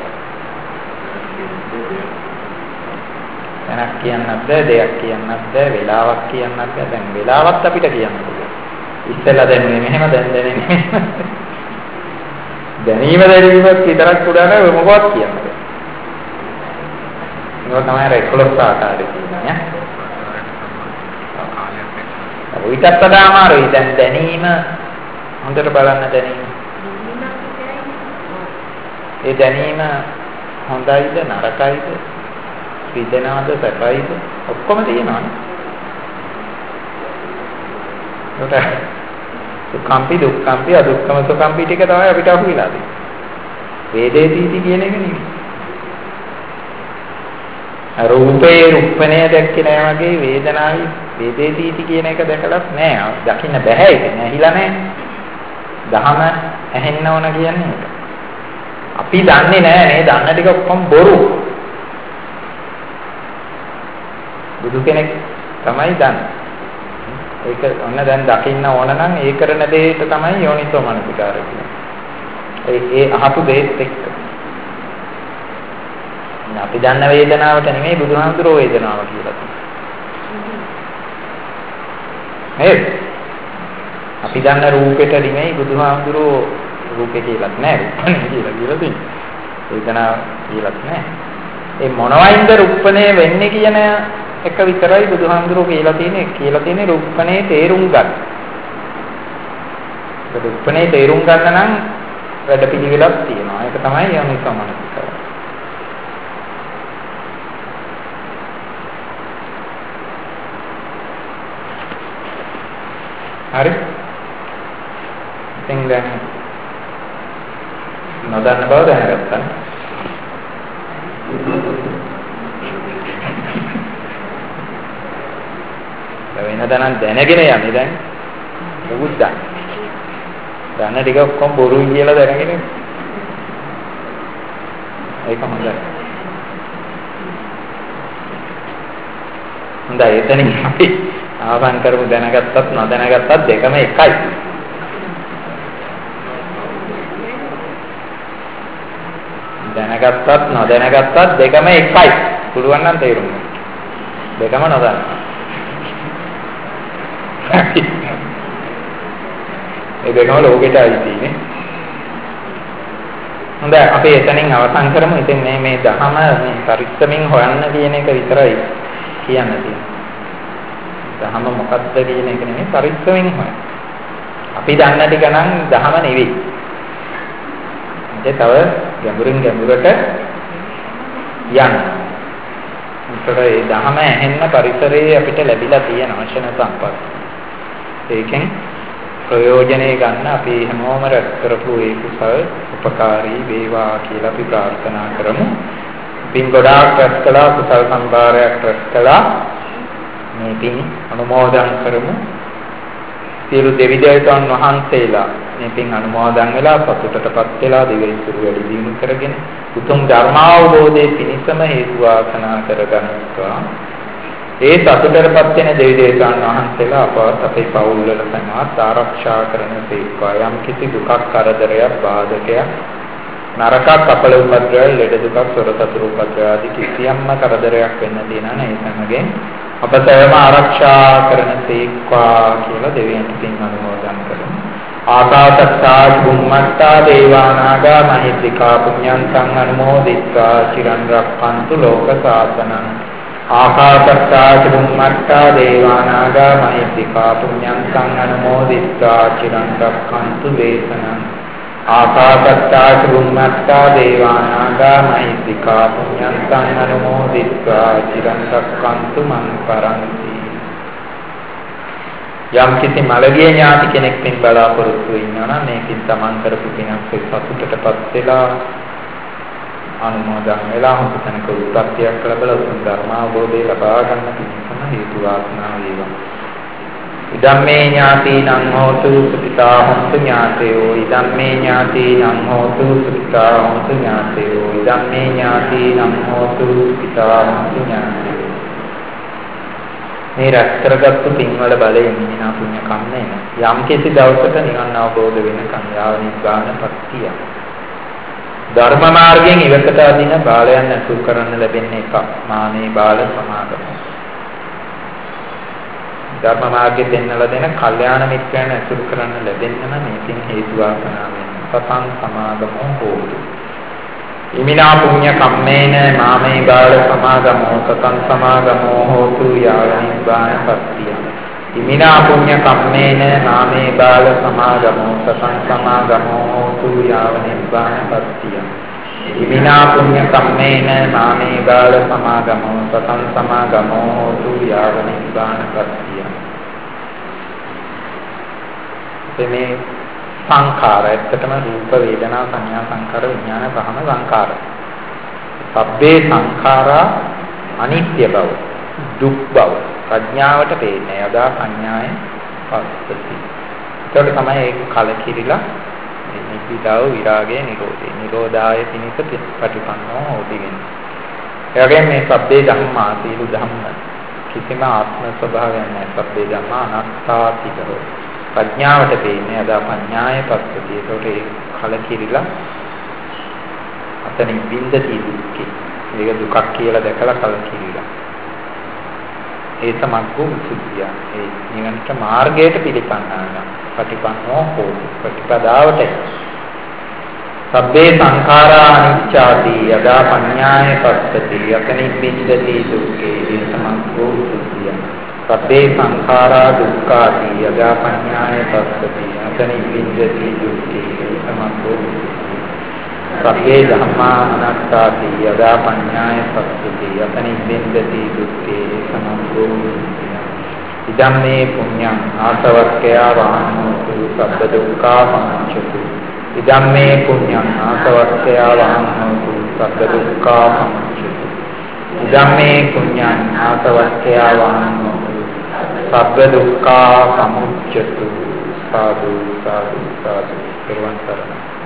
තැනක් කියන්නත් බැ, දෙයක් කියන්නත් බැ, වෙලාවක් කියන්නත් බැ. දැන් වෙලාවත් අපිට කියන්න පුළුවන්. ඉස්සෙල්ලා දැනෙන්නේ මෙහෙම දැන් දැනෙන්නේ මෙහෙම. දැනීම දැනීමත් විතරක් උඩ නැහැ මොකවත් කියන්න බැ. ඒක තමයි එකොළොස් ආකාරය කියන්නේ. ඔයිටත් වඩා අමාරුයි. දැන් දැනීම හොඳට බලන්න දැනීම. ඒ දැනීම හොඳයිද නරකයිද රිදෙනවද සැපයිද ඔක්කොම තියෙනවානේ. ඒකට සුඛම්පි දුක්ඛම්පි අදුක්ඛම සුඛම්පි ටික තමයි අපිට අහුවිලා තියෙන්නේ. වේදේතිති කියන එක නෙවෙයි. රූපේ රූපණය දැක්කේ නෑ වගේ වේදනාවයි වේදේතිති කියන එක දැකලත් නෑ. දකින්න බෑ ඒක නෑ. හිලා නෑ. දහම ඇහෙන්න ඕන කියන්නේ ඒක. අපි දන්නේ නෑ නේ. දන්න ටික ඔක්කොම බොරු. බුදු කෙනෙක් තමයි දන්නේ. ඒක ඔන්න දැන් දකින්න ඕන නම් ඒ කරන දෙයට තමයි යෝනිසෝ මනසිකාරය කියන්නේ. ඒ ඒ අහපු දෙයත් එක්ක. අපි දන්න වේදනාවට නෙමෙයි බුදුහාමුදුරෝ වේදනාව කියලා තියෙන්නේ. නේද? අපි දන්න රූපෙට නෙමෙයි බුදුහාමුදුරෝ රූපේ කියලාත් නෑ රූපනේ කියලා කියලා තියෙන්නේ. වේදනාව කියලාත් නෑ. ඒ මොනවයින්ද රූපනේ වෙන්නේ කියන එක විතරයි බුදුහාමුදුරෝ කියලා තියෙන්නේ. කියලා තියෙන්නේ රූපනේ තේරුම් ගන්න. ඒ රූපනේ තේරුම් ගන්න නම් වැඩ පිළිවෙලක් තියෙනවා. ඒක තමයි යෝනිසමනසිකය. හරි. ඉතින් දැන් නොදන්න බව දැනගත්තා. වෙනදනම් දැනගෙන යන්නේ දැන් මොකුත් දන්නේ. දන්න ටික ඔක්කොම බොරුයි කියලා දැනගෙන. ඒක හොඳයි. හොඳයි එතනින් අපි ආවන් කරමු දැනගත්තත් නොදැනගත්තත් දෙකම එකයි. දැනගත්තත් නොදැනගත්තත් දෙකම එකයි. පුළුවන් නම් තේරුම් ගන්න. දෙකම නොදන්න. ඒ දෙකම ලෝකෙට අයිතිනේ. හොඳයි අපි එතනින් අවසන් කරමු. ඉතින් මේ මේ දහම මේ පරිස්සමින් හොයන්න කියන එක විතරයි කියන්න තියෙන්නේ. දහම මොකක්ද කියන එක නෙමෙයි පරිස්සමින් හොයන්න. අපි දන්න ටික නම් දහම නෙවෙයි. ඒ තව ගැඹුරින් ගැඹුරට යන්න. උත්තර ඒ දහම ඇහෙන්න පරිසරයේ අපිට ලැබිලා තියෙන වචන සම්පත්. ඒකෙන් ප්‍රයෝජනේ ගන්න අපි හැමෝම රැස් කරපු ඒ කුසල උපකාරී වේවා කියලා අපි ප්‍රාර්ථනා කරමු. පින් ගොඩාක් රැස් කළා කුසල සම්භාරයක් රැස් කළා. මේ පින් අනුමෝදන් කරමු. සියලු දෙවි දේවතාවුන් වහන්සේලා මේ පින් අනුමෝදන් වෙලා සතුටටපත් වෙලා දිවිසිරු වැඩි දියුණු කරගෙන උතුම් ධර්මාවබෝධයේ පිණසම හේතු වාසනා කරගන්නවා. ඒ සතුටටපත් වෙන දෙවි දේවතාවුන් වහන්සේලා අපවත් අපේ පවුල් වල සමාත් ආරක්ෂා කරන සේක්වා යම් කිසි දුකක් කරදරයක් බාධකයක් නරකක් අපල උපද්‍රවය ලෙඩ දුකක් සොර සතුරු උපද්‍රවය ආදී කිසියම්ම කරදරයක් වෙන්න දෙන නැහැ. ඒ සමගින් අප සෑම ආරක්ෂා කරන සේක්වා කියලා දෙවියන්ට පින් අනුමෝදන් කරමු. ආකාශත්තා බුම්මත්තා දේවානාගා මහිද්దికා පුඤ්ඤන්තං අනුමෝදිත්වා චිරන් රක්ඛන්තු ලෝක සාසනං. ආකාශත්තා බුම්මත්තා දේවානාගා මහිද්దికා පුඤ්ඤන්තං අනුමෝදිත්වා චිරන් රක්ඛන්තු දේශනං. ආකාශත්තා බුම්මත්තා දේවානාගා මහිද්దికා පුඤ්ඤන්තං අනුමෝදිත්වා චිරන් රක්ඛන්තු මං පරන්ති. යම් කිසි මළගිය ඥාති කෙනෙක් පින් බලාපොරොත්තු වෙනවා නම් මේකෙන් තමන් කරපු පිනක් සතුටටපත් වෙලා අනුමෝදන් වෙලා හොඳ තැනක උත්පත්තියක් ලැබලා උතුම් ධර්මාවබෝධය ලබා ගන්න පිණිසම හේතු වාසනා වේවා. ඉදම්මේ ඥාතිනං හෝතු සුඛිතා හොන්තු ඥාතයෝ ඉදම්මේ ඥාතිනං හෝතු සුඛිතා හොන්තු ඥාතයෝ ඉදම්මේ ඥාතිනං හෝතු සුඛිතා හොන්තු ඥාතයෝ. මේ රැස් කරගත්තු පින්වල බලයෙන් මිනා පුණ්‍ය කම්මේ යම් කිසි දවසක නිවන් අවබෝධ වෙනකන් යාව නිබ්බානපත්තිය ධර්ම මාර්ගයෙන් ඉවතට අදින බාලයන් අසු කරන්න ලැබෙන්නේ එක මානේ බාල සමාගම. ධර්ම මාර්ගයේ දෙන්නලා දෙන කල්යාණ මිත්‍රයන් අසු කරන්න ලැබෙන්න නම් මේකෙන් හේතු වාසනා වෙන සතං සමාගමෝ හෝතු. ඉමිනා පුඤ්ඤ කම්මේන මාමේ බාල සමාගමෝ සතං සමාගමෝ හෝතු යාව නිබ්බානපත්තිය. ඉමිනා පුඤ්ඤ කම්මේන මාමේ බාල සමාගමෝ සතං සමාගමෝ හෝතු යාව නිබ්බානපත්තිය. ඉමිනා පුඤ්ඤ කම්මේන මාමේ බාල සමාගමෝ සතං සමාගමෝ හෝතු යාව නිබ්බානපත්තිය. එමේ සංඛාර ඇත්තටම රූප වේදනා සංඥා සංකාර විඥාන පහම සංඛාර. සබ්බේ සංඛාරා අනිත්‍ය බව දුක් බව ප්‍රඥාවට පේන්නේ යදා සංඥාය පස්සති. ඒකට තමයි ඒක කලකිරිලා නිබ්බිදාව විරාගය නිරෝධේ නිරෝධාය පිණිස ප්‍රතිපන්නෝ හොති වෙන්නේ. ඒ වගේම මේ සබ්බේ ධම්මා සීල ධම්ම කිසිම ආත්ම ස්වභාවයක් නැහැ. සබ්බේ ධම්මා අනාත්තාතිකෝ ප්‍රඥාවට පේන්නේ අදා පඤ්ඤාය පස්සති. ඒකට ඒ කලකිරිලා අතනින් බින්දති දුක්ඛේ ඒක දුකක් කියලා දැකලා කලකිරීලා. ඒ තමක්කෝ විසුද්ධිය. ඒ නිවනට මාර්ගයට පිළිපන්නා. පටිපන්නෝ හෝති. ප්‍රතිපදාවට. සබ්බේ සංඛාරා අනිච්චාති යදා පඤ්ඤාය පස්සති යතනිබ්බින්දති දුක්ඛේ ඒ තමක්කෝ විසුද්ධිය. සබ්බේ සංඛාරා දුක්ඛාති යදා පඤ්ඤාය පස්සති යතනිබ්බින්දති දුක්ඛේ ඒ තමක්කෝ සබ්බේ ධම්මා අනාත්තාති යදා පඤ්ඤාය පස්සති යතනිබ්බින්දති දුක්ඛේ සමග්ගෝ ඉදම්මේ පුඤ්ඤං ආසවක්ඛයා වහන්නෝතු සබ්බ දුක්ඛා පමුච්ඡතු ඉදම්මේ පුඤ්ඤං ආසවක්ඛයා වහන්නෝතු සබ්බ දුක්ඛා පමුච්ඡතු ඉදම්මේ පුඤ්ඤං ආසවක්ඛයා වහන්නෝතු සබ්බ දුක්ඛා පමුච්ඡතු සාදු සාදු සාදු පෙරවන් සරණයි.